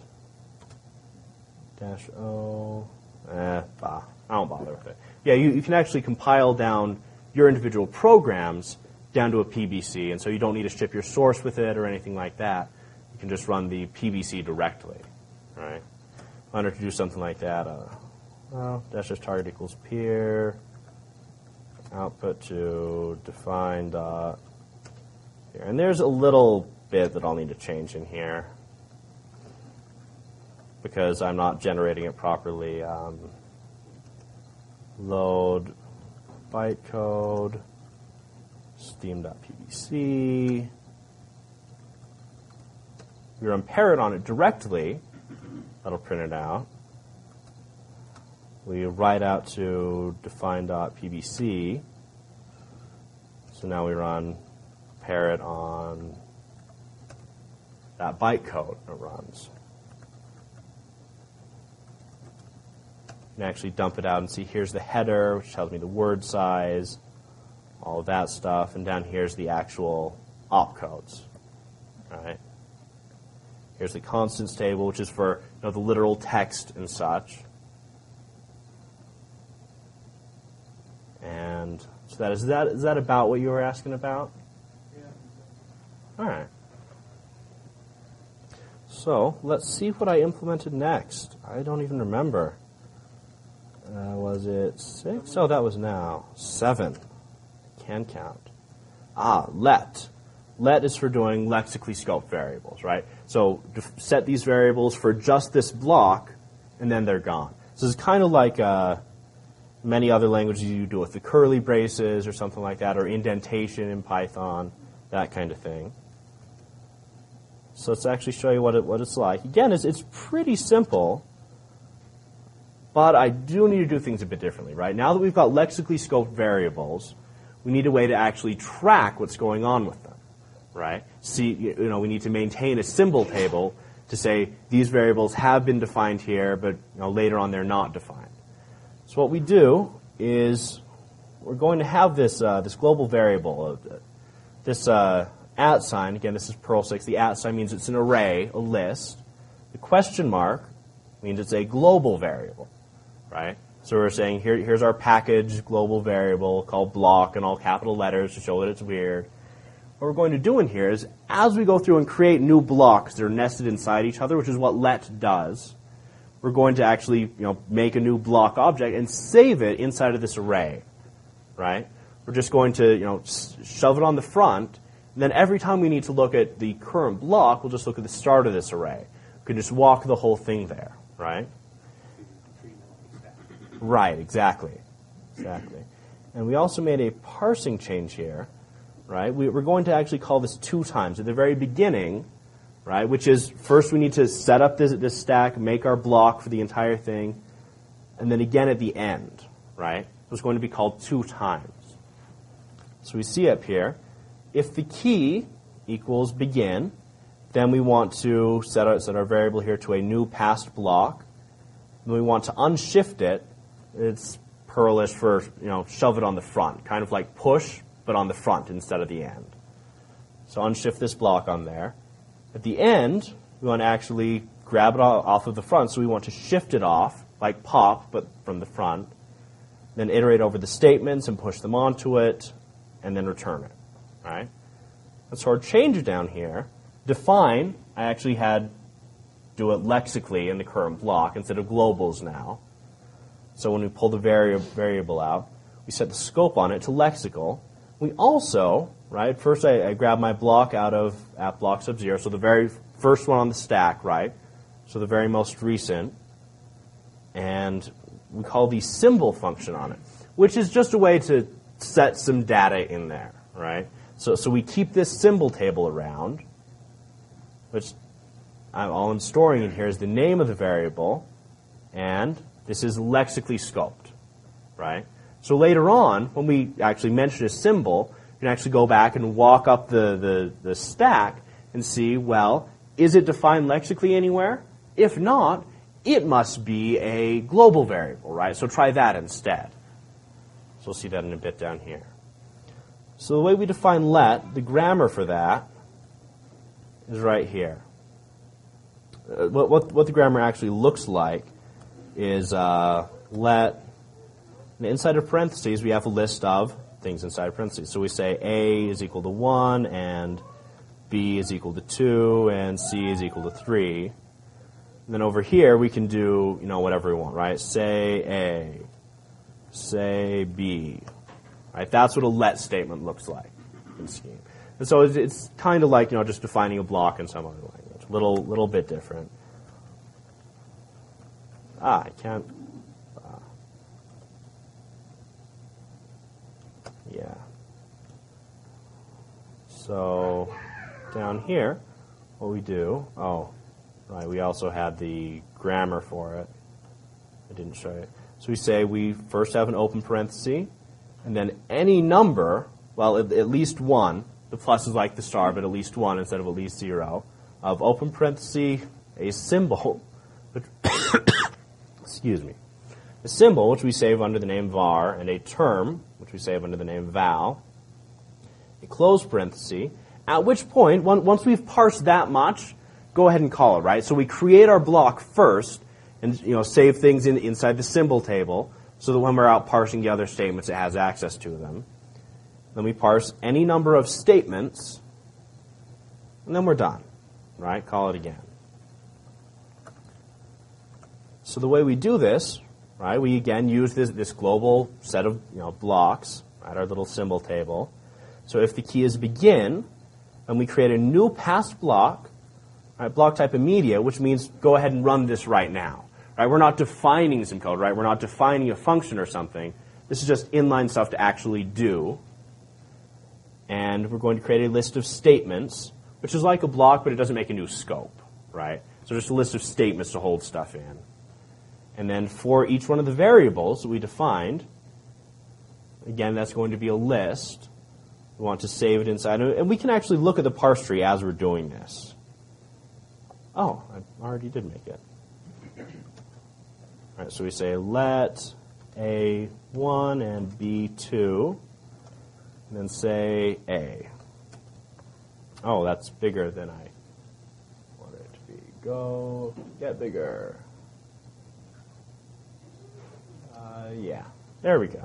dash O, eh, bah, I don't bother with it. Yeah, you, you can actually compile down your individual programs down to a P B C, and so you don't need to ship your source with it or anything like that. You can just run the P B C directly, right? If I wanted to do something like that, uh, well, dash dash target equals peer, output to define dot here. And there's a little bit that I'll need to change in here because I'm not generating it properly. Um, load bytecode, steam.pbc. We run parrot on it directly. That'll print it out. We write out to define.pbc. So now we run parrot on that bytecode it runs. And actually dump it out and see here's the header, which tells me the word size, all of that stuff, and down here's the actual opcodes. All right. Here's the constants table, which is for you know, the literal text and such. And so that is that is that about what you were asking about? Yeah. All right. So let's see what I implemented next. I don't even remember. Uh, was it six? Oh, that was now seven. Can count. Ah, let. Let is for doing lexically scoped variables, right? So set these variables for just this block, and then they're gone. So it's kind of like uh, many other languages you do with the curly braces or something like that, or indentation in Python, that kind of thing. So let's actually show you what it, what it's like. Again, it's, it's pretty simple. But I do need to do things a bit differently, right? Now that we've got lexically scoped variables, we need a way to actually track what's going on with them, right? See, you know, we need to maintain a symbol table to say these variables have been defined here, but you know, later on they're not defined. So what we do is we're going to have this uh, this global variable, uh, this uh, at sign. Again, this is Perl six. The at sign means it's an array, a list. The question mark means it's a global variable. Right? So we're saying here, here's our package global variable called block in all capital letters to show that it's weird. What we're going to do in here is as we go through and create new blocks that are nested inside each other, which is what let does, we're going to actually you know, make a new block object and save it inside of this array. Right? We're just going to you know, shove it on the front, and then every time we need to look at the current block, we'll just look at the start of this array. We can just walk the whole thing there. Right? Right, exactly. Exactly. And we also made a parsing change here, right? We, we're going to actually call this two times. At the very beginning, right, which is first we need to set up this, this stack, make our block for the entire thing, and then again at the end, right? It's going to be called two times. So we see up here, if the key equals begin, then we want to set our, set our variable here to a new past block. And we want to unshift it. It's Perlish for, you know, shove it on the front, kind of like push, but on the front instead of the end. So unshift this block on there. At the end, we want to actually grab it off of the front, so we want to shift it off, like pop, but from the front. Then iterate over the statements and push them onto it, and then return it. All right? And so our change down here, define, I actually had do it lexically in the current block instead of globals now. So when we pull the vari- variable out, we set the scope on it to lexical. We also, right, first I, I grab my block out of at block sub zero, so the very first one on the stack, right, so the very most recent, and we call the symbol function on it, which is just a way to set some data in there, right? So, so we keep this symbol table around, which I'm, all I'm storing in here is the name of the variable, and this is lexically scoped, right? So later on, when we actually mention a symbol, you can actually go back and walk up the, the, the stack and see, well, is it defined lexically anywhere? If not, it must be a global variable, right? So try that instead. So we'll see that in a bit down here. So the way we define let, the grammar for that is right here. Uh, what, what, what the grammar actually looks like is uh, let, and inside of parentheses we have a list of things inside parentheses. So we say A is equal to one, and B is equal to two, and C is equal to three. And then over here, we can do, you know, whatever we want, right? Say A, say B, right? That's what a let statement looks like in Scheme. And so it's, it's kind of like, you know, just defining a block in some other language. Little, little bit different. Ah, I can't. Uh, yeah. So down here, what we do, oh, right, we also had the grammar for it. I didn't show you. So we say we first have an open parenthesis, and then any number, well, at, at least one, the plus is like the star, but at least one instead of at least zero, of open parenthesis, a symbol, which excuse me, a symbol which we save under the name var, and a term which we save under the name val, a close parenthesis, at which point, once we've parsed that much, go ahead and call it, right? So we create our block first, and you know, save things in, inside the symbol table, so that when we're out parsing the other statements, it has access to them. Then we parse any number of statements, and then we're done, right? Call it again. So the way we do this, right, we again use this, this global set of you know, blocks at our little symbol table. So if the key is begin, and we create a new passed block, right, block type immediate, which means go ahead and run this right now. Right? We're not defining some code, right? We're not defining a function or something. This is just inline stuff to actually do. And we're going to create a list of statements, which is like a block, but it doesn't make a new scope, right? So just a list of statements to hold stuff in. And then for each one of the variables that we defined, again, that's going to be a list. We want to save it inside. And we can actually look at the parse tree as we're doing this. Oh, I already did make it. All right, so we say let A one and B two, and then say A. Oh, that's bigger than I wanted it to be. Go get bigger. Uh, yeah, there we go.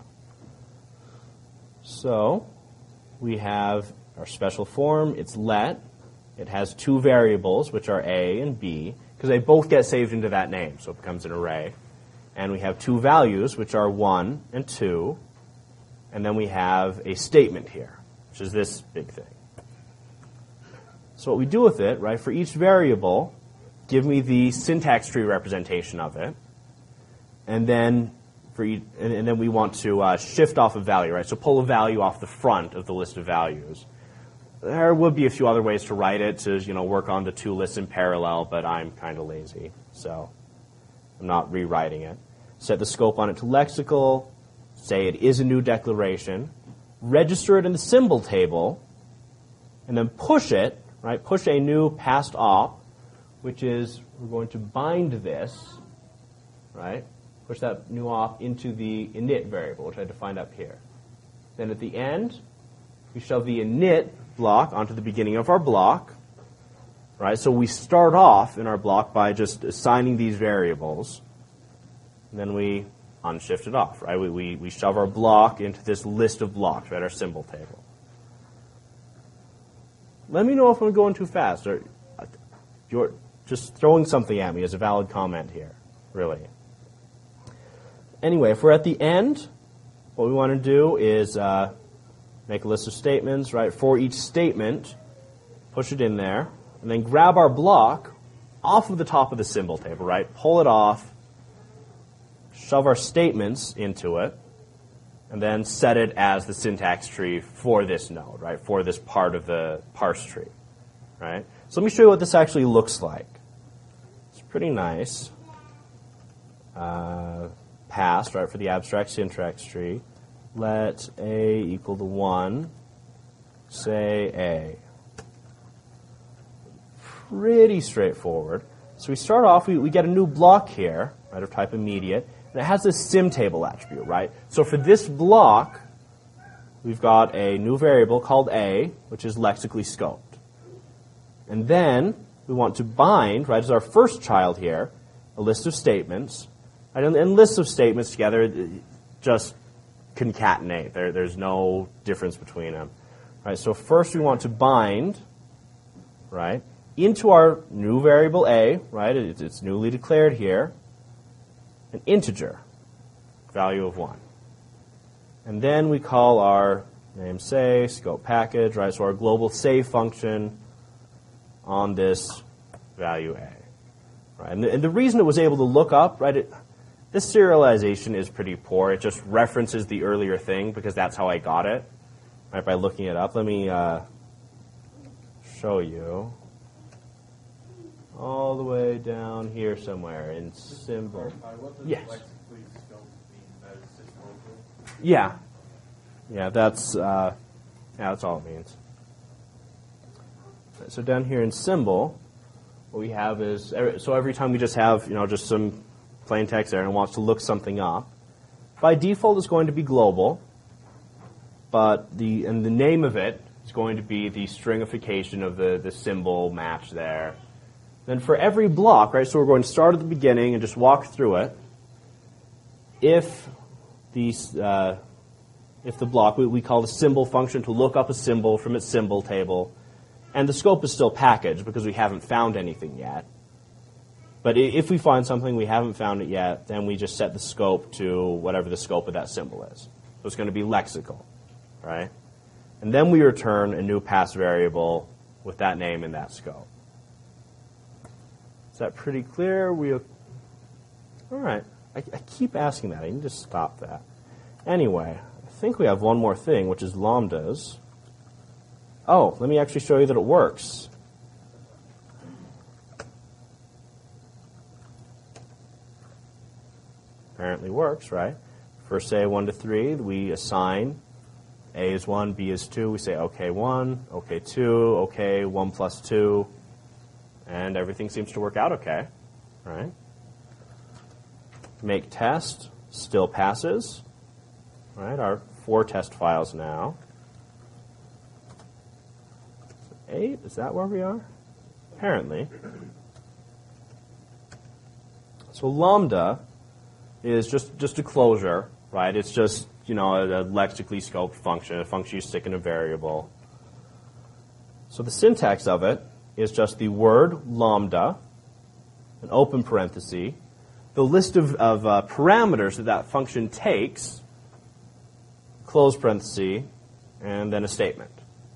So we have our special form. It's let. It has two variables, which are A and B, because they both get saved into that name, so it becomes an array. And we have two values, which are one and two. And then we have a statement here, which is this big thing. So what we do with it, right, for each variable, give me the syntax tree representation of it. And then for each, and, and then we want to uh, shift off a value, right? So pull a value off the front of the list of values. There would be a few other ways to write it, to you know work on the two lists in parallel, but I'm kind of lazy, so I'm not rewriting it. Set the scope on it to lexical, say it is a new declaration, register it in the symbol table, and then push it, right? Push a new passed op, which is we're going to bind this, right? Push that new op into the init variable, which I defined up here. Then at the end, we shove the init block onto the beginning of our block, right? So we start off in our block by just assigning these variables, and then we unshift it off, right? We, we, we shove our block into this list of blocks, right, our symbol table. Let me know if I'm going too fast, or you're just throwing something at me as a valid comment here, really. Anyway, if we're at the end, what we want to do is uh, make a list of statements, right? For each statement, push it in there, and then grab our block off of the top of the symbol table, right? Pull it off, shove our statements into it, and then set it as the syntax tree for this node, right? For this part of the parse tree, right? So let me show you what this actually looks like. It's pretty nice. Uh, passed, right, for the abstract syntax tree. Let A equal to one, say A. Pretty straightforward. So we start off, we, we get a new block here, right, of type immediate, and it has this symtable attribute, right? So for this block, we've got a new variable called A, which is lexically scoped. And then we want to bind, right, as our first child here, a list of statements. Right, and, and lists of statements together just concatenate. There, there's no difference between them. Right, so first we want to bind, right, into our new variable a, right, it's, it's newly declared here, an integer, value of one. And then we call our name say, scope package, right, so our global save function on this value a. Right, and, the, and the reason it was able to look up, right, it, this serialization is pretty poor. It just references the earlier thing because that's how I got it. Right, by looking it up. Let me uh, show you all the way down here somewhere in symbol. What does Yes. lexically scope mean? That is just local? Yeah, yeah, that's uh, yeah, that's all it means. Right, so down here in symbol, what we have is every, so every time we just have you know just some plain text there and it wants to look something up, by default it's going to be global. But the and the name of it is going to be the stringification of the, the symbol match there. Then for every block, right, so we're going to start at the beginning and just walk through it. If the, uh, if the block, we, we call the symbol function to look up a symbol from its symbol table. And the scope is still packaged because we haven't found anything yet. But if we find something, we haven't found it yet, then we just set the scope to whatever the scope of that symbol is. So it's going to be lexical. Right? And then we return a new pass variable with that name and that scope. Is that pretty clear? We, all right. I, I keep asking that. I need to stop that. Anyway, I think we have one more thing, which is lambdas. Oh, let me actually show you that it works. Apparently works, right? For say one to three, we assign A is one, B is two. We say OK one, OK two, OK one plus two, and everything seems to work out OK, right? Make test still passes, right? Our four test files now. Eight, is that where we are? Apparently. So lambda is just, just a closure, right? It's just you know, a, a lexically scoped function, a function you stick in a variable. So the syntax of it is just the word lambda, an open parenthesis, the list of, of uh, parameters that that function takes, close parenthesis, and then a statement.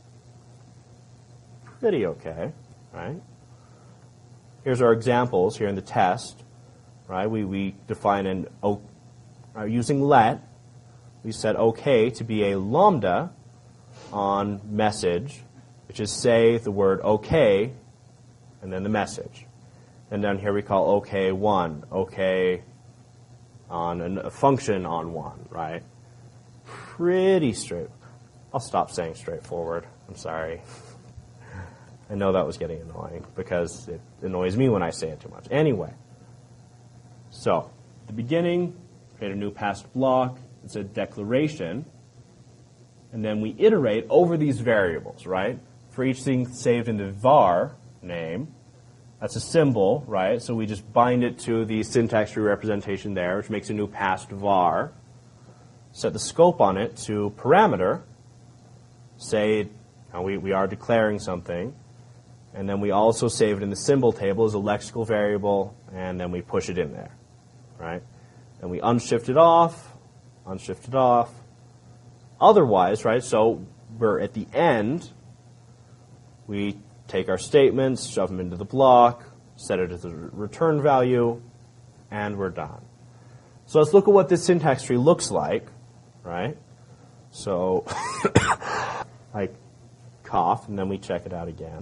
Pretty okay, right? Here's our examples here in the test, right? We, we define an, o, uh, using let, we set OK to be a lambda on message, which is say the word OK and then the message. And down here we call OK one, OK on an, a function on one, right? Pretty straight. I'll stop saying straightforward. I'm sorry. I know that was getting annoying because it annoys me when I say it too much. Anyway, so at the beginning, create a new past block. It's a declaration. And then we iterate over these variables, right? For each thing saved in the var name, that's a symbol, right? So we just bind it to the syntax tree representation there, which makes a new past var. Set the scope on it to parameter. Say uh, we, we are declaring something. And then we also save it in the symbol table as a lexical variable, and then we push it in there, right? And we unshift it off, unshift it off. Otherwise, right, so we're at the end, we take our statements, shove them into the block, set it as a return value, and we're done. So let's look at what this syntax tree looks like, right? So I cough, and then we check it out again.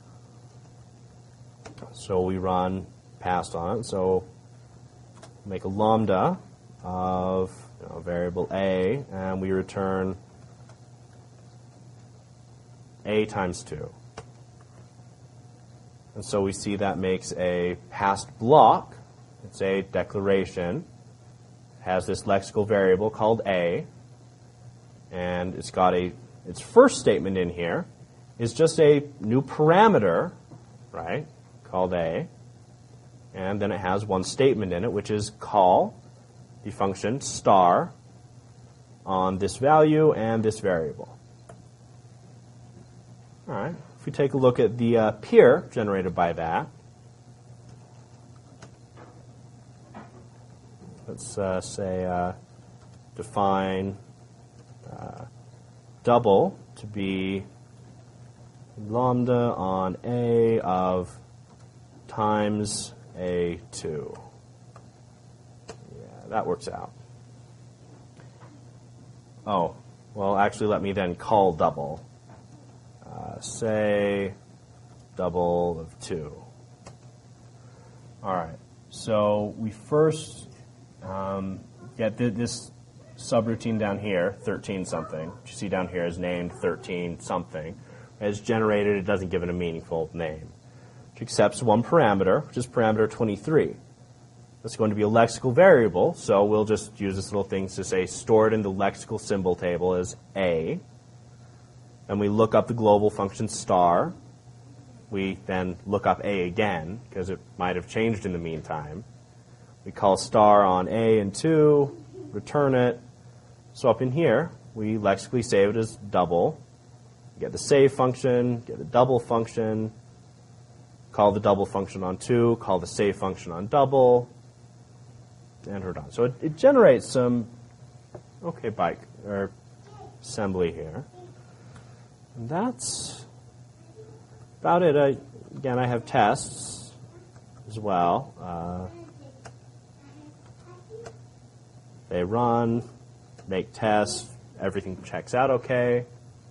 So we run past on it. So make a lambda of you know, variable a, and we return a times two. And so we see that makes a past block. It's a declaration. It has this lexical variable called a, and it's got a, its first statement in here is just a new parameter, right, called a, and then it has one statement in it, which is call the function star on this value and this variable. All right. If we take a look at the uh, peer generated by that, let's uh, say uh, define uh, double to be lambda on A of times A two. Yeah, that works out. Oh, well, actually, let me then call double. Uh, say double of two. All right. So we first um, get th- this subroutine down here, thirteen something. What you see down here is named thirteen something. As generated, it doesn't give it a meaningful name. Which accepts one parameter, which is parameter twenty-three. That's going to be a lexical variable, so we'll just use this little thing to say stored in the lexical symbol table as A. And we look up the global function star. We then look up A again, because it might have changed in the meantime. We call star on A and two, return it. So up in here, we lexically save it as double. Get the save function, get the double function, call the double function on two, call the save function on double, and we're done. So it, it generates some okay byte or assembly here. And that's about it. I, again, I have tests as well. Uh, they run, make tests, everything checks out okay.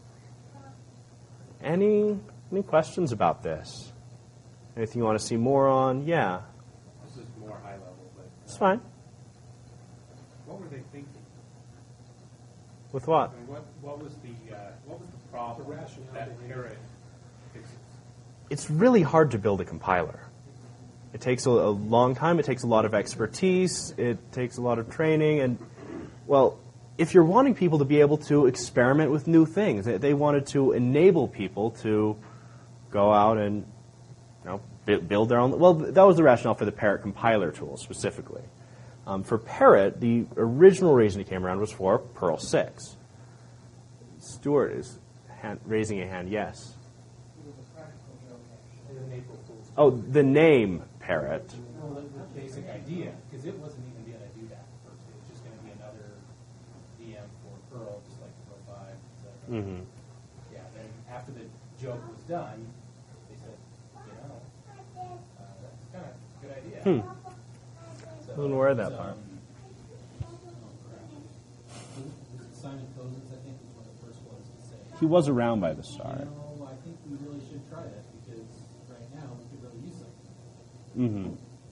Any any questions about this? Anything you want to see more on? Yeah. This is more high level, but It's fine. what were they thinking? With what? I mean, what what was the uh, what was the problem The rationale that behind Parrot fixes? It's really hard to build a compiler. It takes a, a long time. It takes a lot of expertise. It takes a lot of training. And, well, if you're wanting people to be able to experiment with new things, they, they wanted to enable people to go out and you know, bu- build their own. Well, that was the rationale for the Parrot compiler tool specifically. Um, for Parrot, the original reason it came around was for Perl six. Stuart is hand, raising a hand, yes. It was a practical joke, actually. It was an April Fool's. Oh, the name Parrot. Well, the, the basic idea, because it wasn't even going to do that first. It was just going to be another V M for Perl, just like Perl five, et cetera. Mm-hmm. Yeah, then after the joke was done, they said, you know, uh, that's kind of a good idea. Hmm. So, Wasn't aware of that so, part. um, oh, crap. Was it Simon Cousins, I think, was one of the first ones to say, He was around by the start. you know, I think we really should try that, because right now we could really use something. Mm-hmm.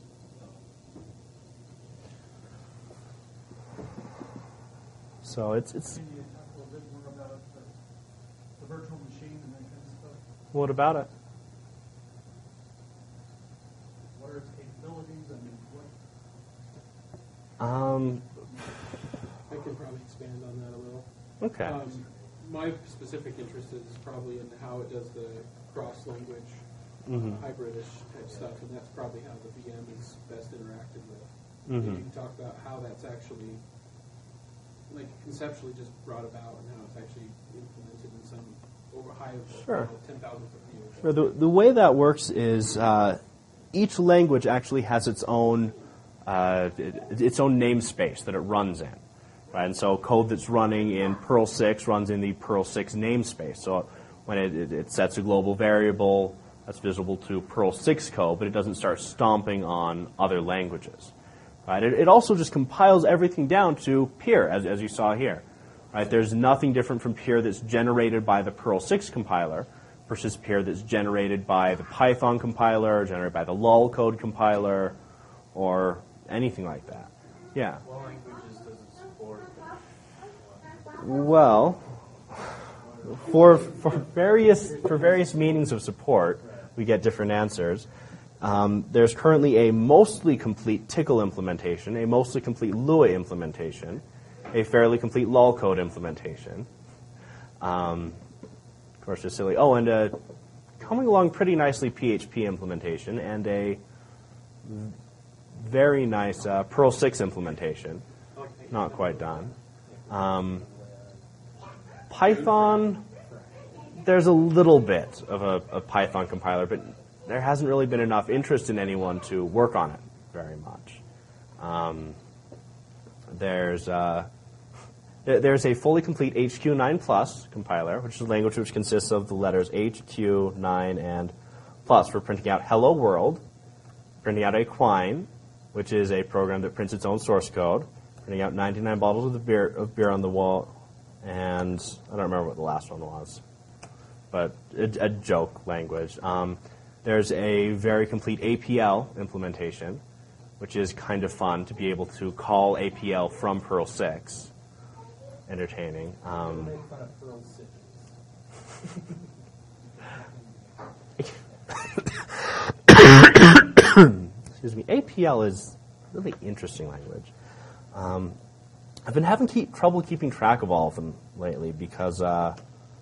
So it's it's Can you talk a little bit more about the, the virtual machine and that kind of stuff? what about it? What are its capabilities? I mean, what? Um, I can probably expand on that a little. okay. Um, my specific interest is probably in how it does the cross-language, Mhm. uh, hybridish type stuff, and that's probably how the V M is best interacted with. Mhm. Maybe you can talk about how that's actually, like, conceptually just brought about and how it's actually implemented in some over high of Sure. ten thousand foot view. Sure, The, the way that works is uh, each language actually has its own uh, it- its own namespace that it runs in. Right? And so code that's running in Perl six runs in the Perl six namespace. So when it, it, it sets a global variable, that's visible to Perl six code, but it doesn't start stomping on other languages. Right? It, it also just compiles everything down to Peer, as, as you saw here. Right? There's nothing different from Peer that's generated by the Perl six compiler versus Peer that's generated by the Python compiler, generated by the lol code compiler, or anything like that. Yeah. What languages does it support? Well, for for various for various meanings of support, we get different answers. Um, there's currently a mostly complete Tickle implementation, a mostly complete Lua implementation, a fairly complete lol code implementation. Um, of course, just silly. Oh, and a coming along pretty nicely P H P implementation and a very nice uh, Perl six implementation. Not quite done. Um, Python, there's a little bit of a, a Python compiler, but there hasn't really been enough interest in anyone to work on it very much. Um, there's uh, there's a fully complete H Q nine plus compiler, which is a language which consists of the letters H, Q, nine, and plus for printing out hello world, printing out Equine, which is a program that prints its own source code, printing out ninety-nine bottles of, the beer, of beer on the wall, and I don't remember what the last one was, but a, a joke language. Um, there's a very complete A P L implementation, which is kind of fun to be able to call A P L from Perl six. Entertaining. Um, Make fun of Perl sixes. Excuse me. A P L is a really interesting language. Um, I've been having keep, trouble keeping track of all of them lately because uh,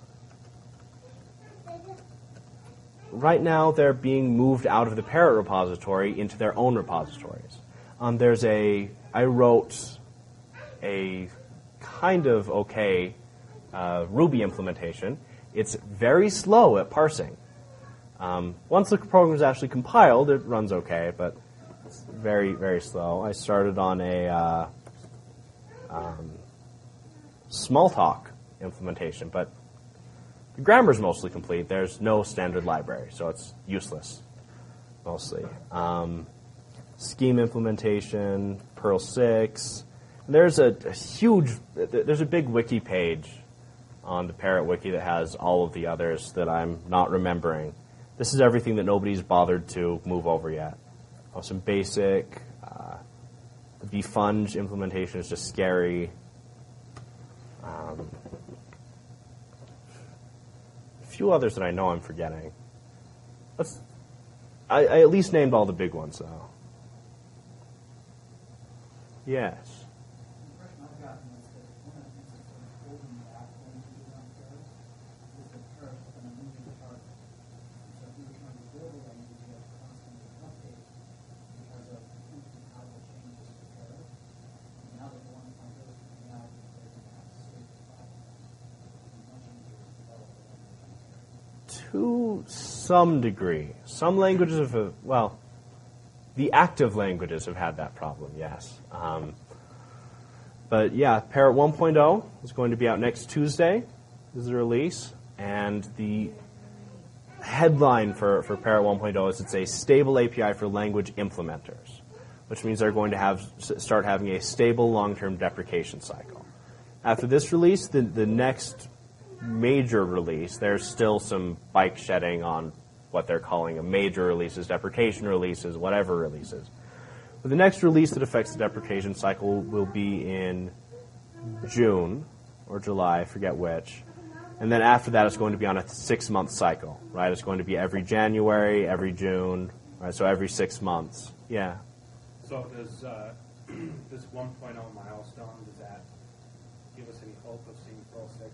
right now they're being moved out of the Parrot repository into their own repositories. Um, there's a, I wrote a kind of okay uh, Ruby implementation. It's very slow at parsing. Um, once the program is actually compiled, it runs okay, but it's very, very slow. I started on a uh, um, Smalltalk implementation, but the grammar's mostly complete. There's no standard library, so it's useless, mostly. Um, scheme implementation, Perl six. There's a, a huge, there's a big wiki page on the Parrot wiki that has all of the others that I'm not remembering. This is everything that nobody's bothered to move over yet. Oh, some basic, uh, the bfunge implementation is just scary. Um, a few others that I know I'm forgetting. Let's, I, I at least named all the big ones, though. Yes. The impression I've gotten is that one of the things that's sort of holding back languages on Parrot is that Parrot's been a moving target. So if you were trying to build a language, you have to constantly update because of incompatible changes to Parrot. And now that the one point oh is coming out, they're going to have to save the file. It's much easier to develop a language. To some degree. Some languages have, uh, well, the active languages have had that problem, yes. Um, but yeah, Parrot one point oh is going to be out next Tuesday, is the release. And the headline for, for Parrot one point oh is it's a stable A P I for language implementers, which means they're going to have start having a stable long-term deprecation cycle. After this release, the, the next major release, there's still some bike shedding on what they're calling a major releases, deprecation releases, whatever releases. But the next release that affects the deprecation cycle will be in June or July, I forget which. And then after that, it's going to be on a six-month cycle, right? It's going to be every January, every June, right? So every six months. Yeah. So does uh, this one point oh milestone, does that give us any hope of seeing Perl six?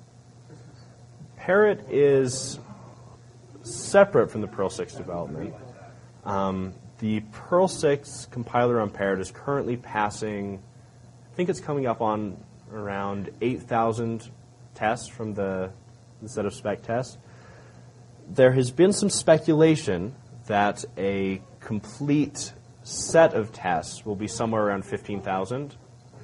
Parrot is separate from the Perl six development. Um, the Perl six compiler on Parrot is currently passing, I think it's coming up on around eight thousand tests from the, the set of spec tests. There has been some speculation that a complete set of tests will be somewhere around fifteen thousand.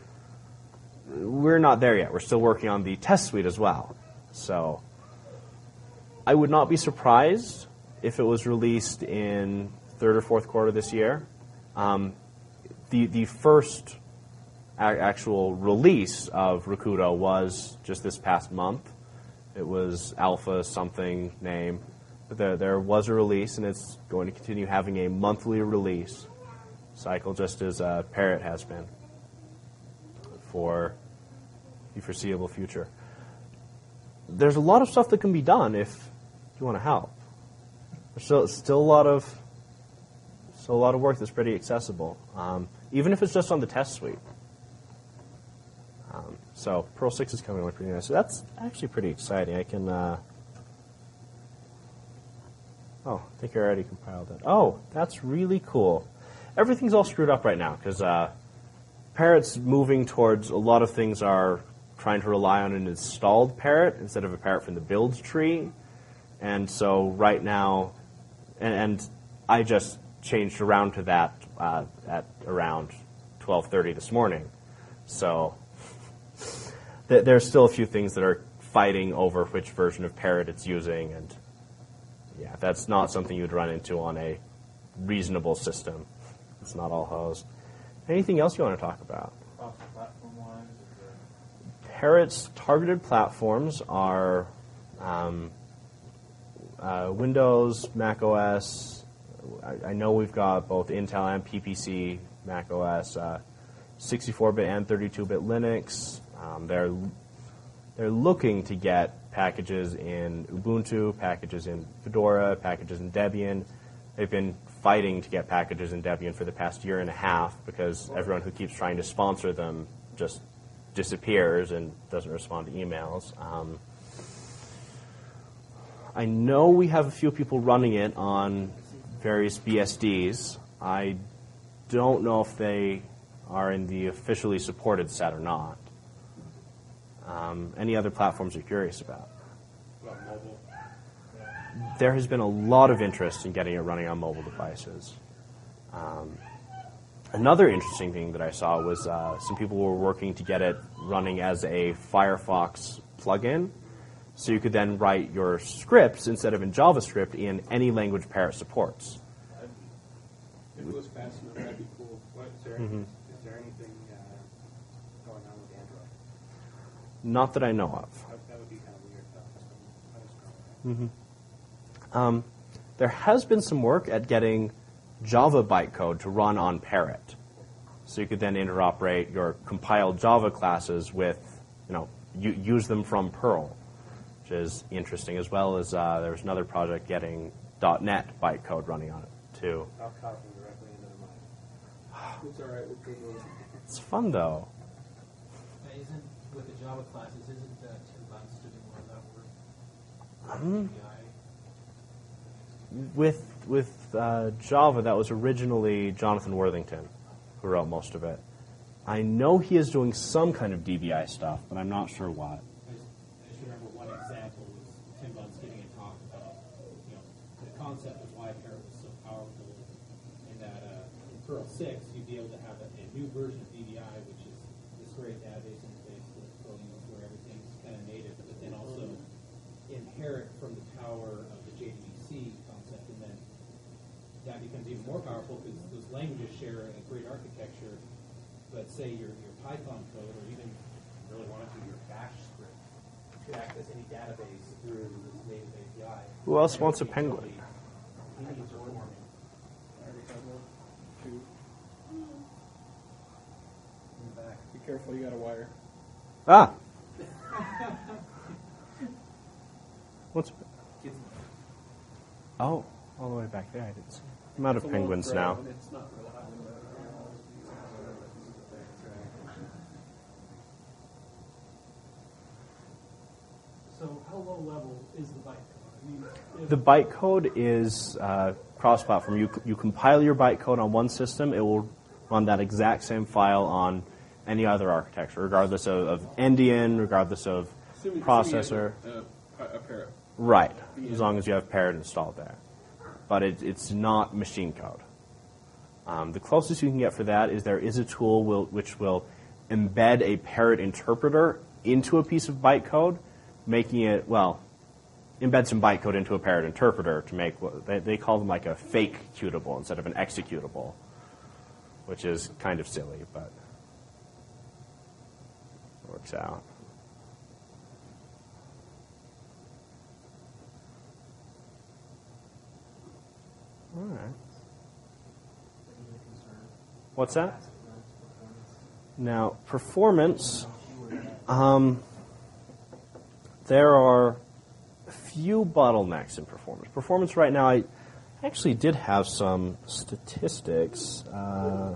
We're not there yet. We're still working on the test suite as well. So I would not be surprised if it was released in third or fourth quarter this year. Um, the the first a- actual release of Rakudo was just this past month. It was Alpha something name. But there, there was a release, and it's going to continue having a monthly release cycle, just as uh, Parrot has been for the foreseeable future. There's a lot of stuff that can be done if you want to help. There's still, still a lot of still a lot of work that's pretty accessible, um, even if it's just on the test suite. Um, so Perl six is coming along pretty nice. So that's actually pretty exciting. I can. Uh, oh, I think I already compiled it. Oh, that's really cool. Everything's all screwed up right now because uh, Parrot's moving towards a lot of things are trying to rely on an installed parrot instead of a parrot from the build tree. And so right now, and, and I just changed around to that uh, at around twelve thirty this morning. So th- there's still a few things that are fighting over which version of parrot it's using, and yeah, that's not something you'd run into on a reasonable system. It's not all hosed. Anything else you want to talk about? Cross-platform-wise, is there... Parrot's targeted platforms are um, uh, Windows, Mac O S. I, I know we've got both Intel and P P C, Mac O S, uh, sixty-four bit and thirty-two bit Linux. Um, they're they're looking to get packages in Ubuntu, packages in Fedora, packages in Debian. They've been fighting to get packages in Debian for the past year and a half because everyone who keeps trying to sponsor them just disappears and doesn't respond to emails. Um, I know we have a few people running it on various B S Ds. I don't know if they are in the officially supported set or not. Um, any other platforms you're curious about? About mobile. There has been a lot of interest in getting it running on mobile devices. Um, another interesting thing that I saw was uh, some people were working to get it running as a Firefox plugin, so you could then write your scripts instead of in JavaScript in any language Parrot supports. If it was fast enough, that'd be cool. What, is, there Mhm. any, is there anything uh, going on with Android? Not that I know of. That, that would be kind of weird, though. I just don't know. Mm-hmm. Um, there has been some work at getting Java bytecode to run on Parrot, so you could then interoperate your compiled Java classes with, you know, u- use them from Perl, which is interesting. As well as uh, there was another project getting .NET bytecode running on it too. I'll copy them directly into the mic. It's all right with Google. It's fun though. Uh, Isn't, with the Java classes, isn't uh, Tim Bunce doing more of that work? Um, A P I? With with uh, Java, that was originally Jonathan Worthington who wrote most of it. I know he is doing some kind of D B I stuff, but I'm not sure what. I just, I just remember one example was Tim Bunce giving a talk about, you know, the concept of why Parrot was so powerful, in that uh, in Perl six, you'd be able to have a, a new version of D B I, which is this great database interface that Perl uses where everything's kind of native, but then also inherit from the power of the J D B C concept, and then that becomes even more powerful because those languages share a great architecture. But say your, your Python code, or even really wanted to, your Bash script, could access any database through this native A P I. Who else wants a penguin? Needs are forming. I already have one. Two. In the back. Be careful, you got a wire. Ah. What's? Oh, all the way back there. I didn't see. I'm out of It's a long penguins throw, now. and it's not real high. So how low level is the bytecode? I mean, if The bytecode is uh, cross-platform. You you compile your bytecode on one system, it will run that exact same file on any other architecture, regardless of, of Endian, regardless of Assuming- processor. assuming you have a, a Parrot. Right, as long as you have Parrot installed there. But it, it's not machine code. Um, the closest you can get for that is there is a tool will, which will embed a Parrot interpreter into a piece of bytecode, making it, well, embed some bytecode into a Parrot interpreter to make what they, they call them like a fake cutable instead of an executable, which is kind of silly, but it works out. All right. What's that? Now, performance, um, there are a few bottlenecks in performance. Performance right now, I actually did have some statistics. Uh,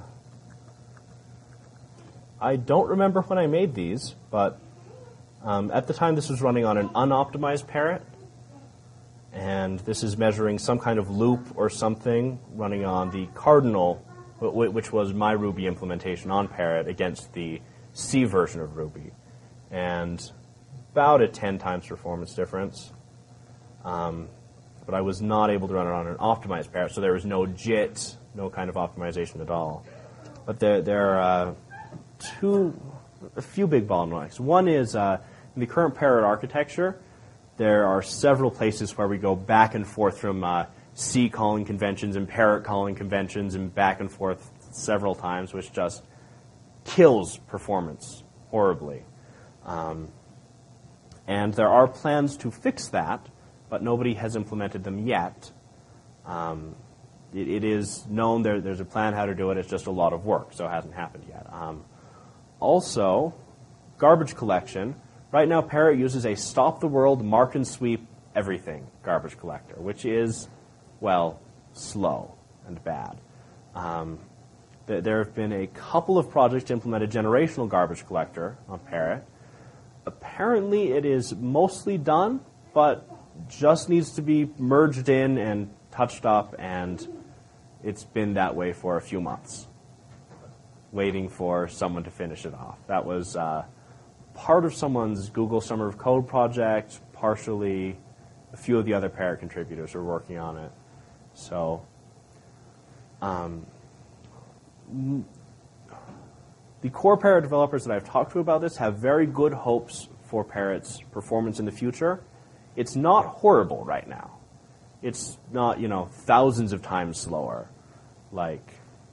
I don't remember when I made these, but um, at the time this was running on an unoptimized Parrot, and this is measuring some kind of loop or something running on the Cardinal, which was my Ruby implementation on Parrot, against the C version of Ruby. and about a ten times performance difference. Um, but I was not able to run it on an optimized Parrot, so there was no J I T, no kind of optimization at all. But there, there are uh, two, a few big bottlenecks. One is uh, in the current Parrot architecture, there are several places where we go back and forth from uh, C calling conventions and Parrot calling conventions and back and forth several times, which just kills performance horribly. Um, and there are plans to fix that, but nobody has implemented them yet. Um, it, it is known there, there's a plan how to do it. It's just a lot of work, so it hasn't happened yet. Um, also, garbage collection. Right now, Parrot uses a stop-the-world, mark and sweep everything garbage collector, which is, well, slow and bad. Um, th- there have been a couple of projects to implement a generational garbage collector on Parrot. Apparently, it is mostly done, but just needs to be merged in and touched up, and it's been that way for a few months, waiting for someone to finish it off. That was uh, part of someone's Google Summer of Code project, partially a few of the other Parrot contributors are working on it. So, um, the core Parrot developers that I've talked to about this have very good hopes for Parrot's performance in the future. It's not horrible right now. It's not, you know, thousands of times slower, like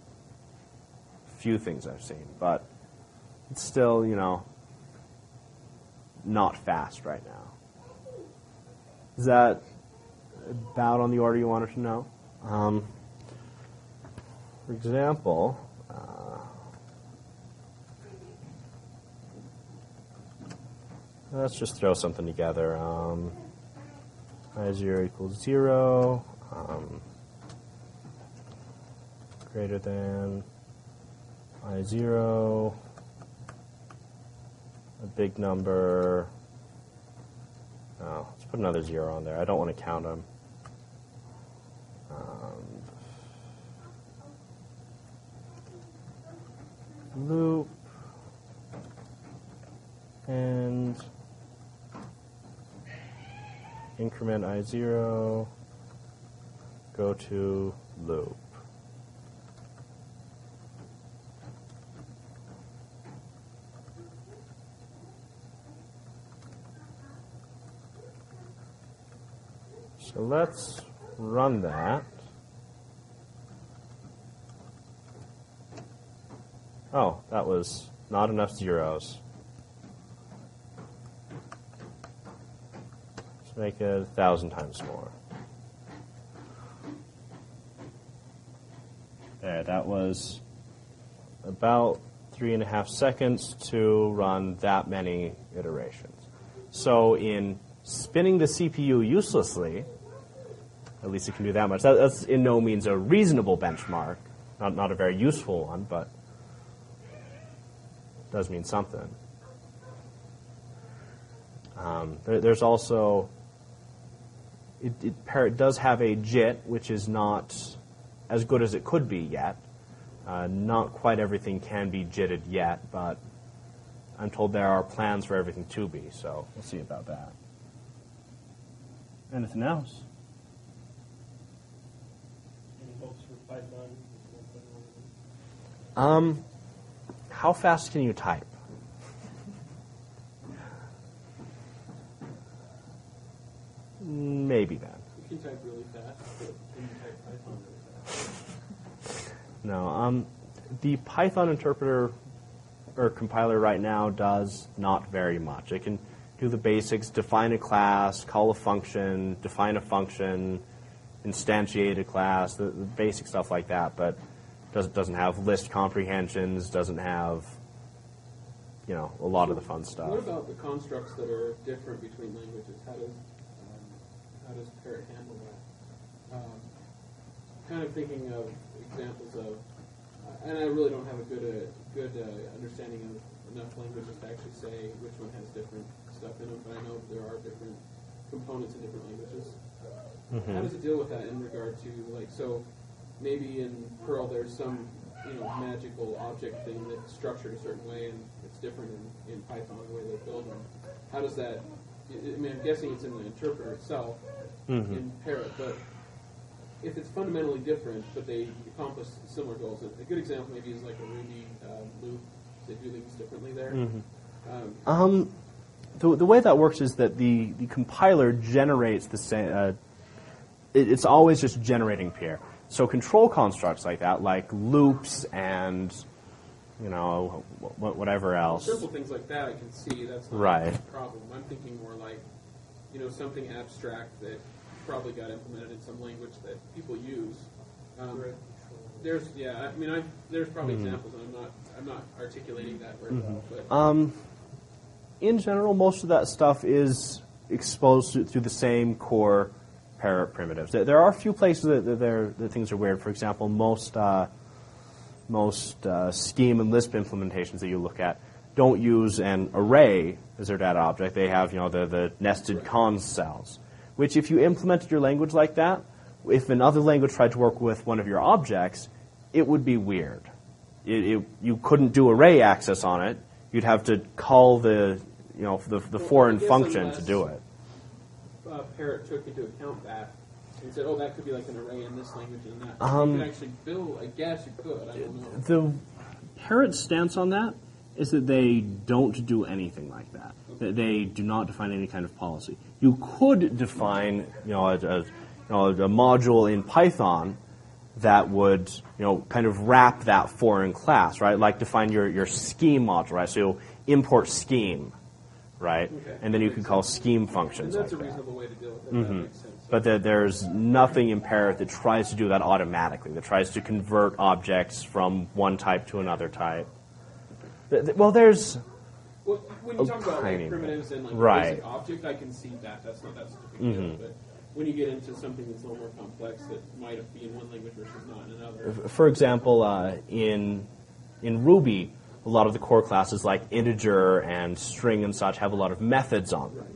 a few things I've seen, but it's still, you know, not fast right now. Is that about on the order you wanted to know? Um, for example, uh, let's just throw something together. Um, I zero equals zero, um, greater than I zero, a big number. Oh, let's put another zero on there. I don't want to count them. Um, loop and increment I zero, go to loop. So let's run that. Oh, that was not enough zeros. Let's make it a thousand times more. There, that was about three and a half seconds to run that many iterations. So in spinning the C P U uselessly, at least it can do that much. That, that's in no means a reasonable benchmark. Not, not a very useful one, but does mean something. Um, there, there's also, it, it, Parrot does have a J I T, which is not as good as it could be yet. Uh, not quite everything can be JITted yet, but I'm told there are plans for everything to be, so we'll see about that. Anything else? Python? Um, how fast can you type? Maybe then. You can type really fast, but can you type Python really fast? No. Um, the Python interpreter or compiler right now does not very much. It can do the basics, define a class, call a function, define a function, instantiate a class, the, the basic stuff like that, but does, doesn't have list comprehensions, doesn't have, you know, a lot of the fun stuff. What about the constructs that are different between languages? How does um, how does Parrot handle that? Um, kind of thinking of examples of, uh, and I really don't have a good uh, good uh, understanding of enough languages to actually say which one has different stuff in them, but I know there are different components in different languages. Mm-hmm. How does it deal with that in regard to, like, so maybe in Perl there's some you know, magical object thing that's structured a certain way and it's different in, in Python the way they build them. How does that? I mean, I'm guessing it's in the interpreter itself Mm-hmm. in Parrot, but if it's fundamentally different, but they accomplish similar goals, a good example maybe is like a Ruby um, loop. They do things differently there. Mhm. Um, Um, the, the way that works is that the, the compiler generates the same. Uh, it, it's always just generating P. So control constructs like that, like loops and you know wh- whatever else. Simple things like that, I can see that's not Right. a problem. I'm thinking more like, you know, something abstract that probably got implemented in some language that people use. Um, there's, yeah, I mean, I there's probably Mhm. examples, and I'm not, I'm not articulating that very well. But Um, in general, most of that stuff is exposed to, through the same core Parrot primitives. There, there are a few places that, that, there, that things are weird. For example, most uh, most uh, Scheme and Lisp implementations that you look at don't use an array as their data object. They have, you know, the, the nested cons cells, which if you implemented your language like that, if another language tried to work with one of your objects, it would be weird. It, it, you couldn't do array access on it. You'd have to call the, you know, the, the Well, foreign I guess function unless- to do it. uh, Parrot took into account that and said, oh, that could be like an array in this language and that. Um, you could actually build, I guess you could, I don't know. The Parrot's stance on that is that they don't do anything like that. That they do not define any kind of policy. You could define, you know, a, a, you know, a module in Python that would, you know, kind of wrap that foreign class, right? Like define your, your scheme module, right? So you'll import scheme, right? Okay. And then you could call scheme And functions that's like a that. reasonable way to deal with it. That Mhm. makes sense. But there, there's nothing in Parrot that tries to do that automatically, that tries to convert objects from one type to another type. Th- th- Well, there's... Well, when you a talk about tiny like bit. primitives and like Right. basic object, I can see that. That's not that's such a big deal. Mhm. But when you get into something that's a little more complex that might be in one language versus not in another. For example, uh, in in Ruby, a lot of the core classes like integer and string and such have a lot of methods on them.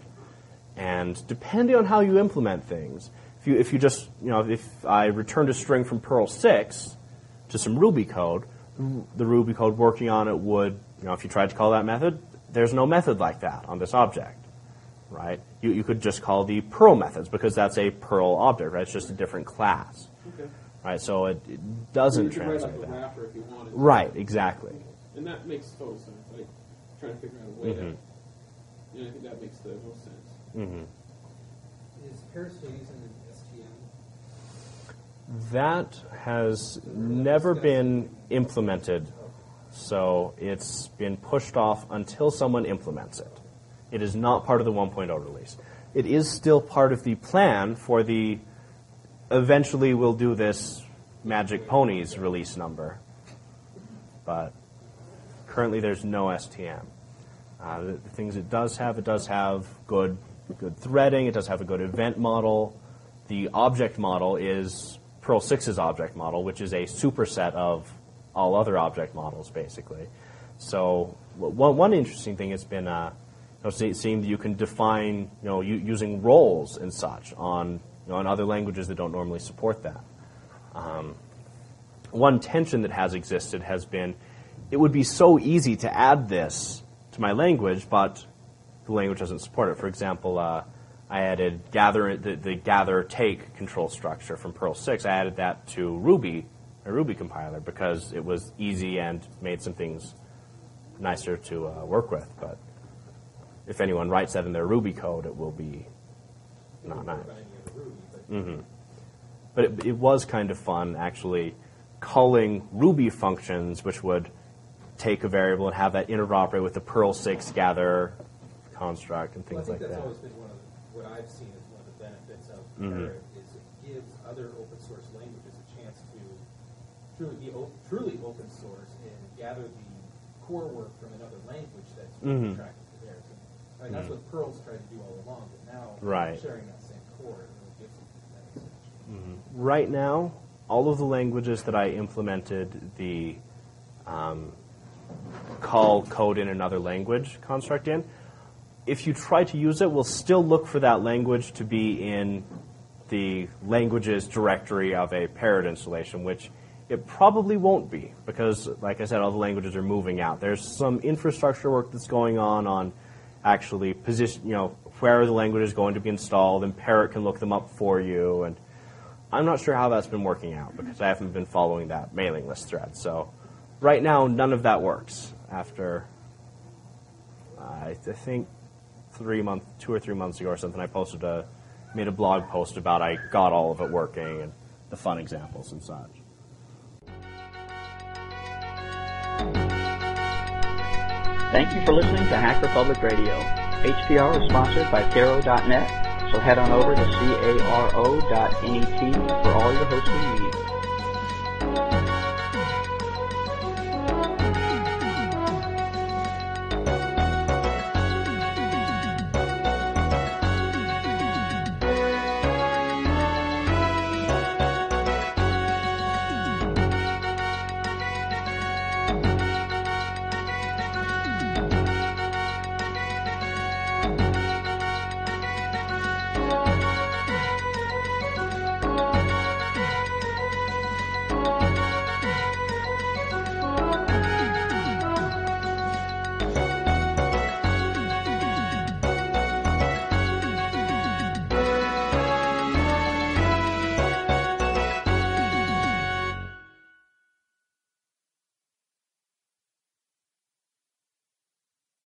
And depending on how you implement things, if you if you just you know if I returned a string from Perl six to some Ruby code, the Ruby code working on it would, you know, if you tried to call that method, there's no method like that on this object, right? You you could just call the Perl methods because that's a Perl object, right? It's just a different class, Okay. right? So it, it doesn't you could write translate like a that. wrapper if you wanted. Right, exactly. And that makes total sense. Like trying to figure out a way Mhm. to. You know, I think that makes the most sense. hmm Is Parrot still using an S T M? That has never been implemented, so it's been pushed off until someone implements it. It is not part of the one point oh release. It is still part of the plan for the eventually we'll do this Magic Ponies release number, but currently there's no S T M. Uh, the, the things it does have, it does have good good threading, it does have a good event model. The object model is Perl six's object model, which is a superset of all other object models, basically. So w- one, one interesting thing has been uh, you know, see, seeing that you can define, you know, u- using roles and such on, you know, on other languages that don't normally support that. Um, one tension that has existed has been, it would be so easy to add this to my language, but the language doesn't support it. For example, uh, I added gather the, the gather take control structure from Perl six. I added that to Ruby, a Ruby compiler, because it was easy and made some things nicer to uh, work with. But if anyone writes that in their Ruby code, it will be not nice. Mm-hmm. But it, it was kind of fun, actually, calling Ruby functions, which would take a variable and have that interoperate with the Perl six gather construct and Well, I things think like that's that. always been one of the, what I've seen as one of the benefits of Mhm. Parrot is it gives other open source languages a chance to truly be o- truly open source and gather the core work from another language that's really Mhm. attractive to theirs. And, I mean, that's Mhm. what Perl's tried to do all along, but now Right. sharing that same core it really gives them that extension. Right now, all of the languages that I implemented the um, call code in another language construct in, if you try to use it, we'll still look for that language to be in the languages directory of a Parrot installation, which It probably won't be because, like I said, all the languages are moving out. There's some infrastructure work that's going on on actually position, you know, where the language is going to be installed, and Parrot can look them up for you. And I'm not sure how that's been working out because I haven't been following that mailing list thread. So right now, none of that works. After uh, I think three months, two or three months ago or something, I posted a made a blog post about I got all of it working and the fun examples and such. Thank you for listening to Hacker Public Radio. H P R is sponsored by Caro dot net, so head on over to caro dot net for all your hosting needs.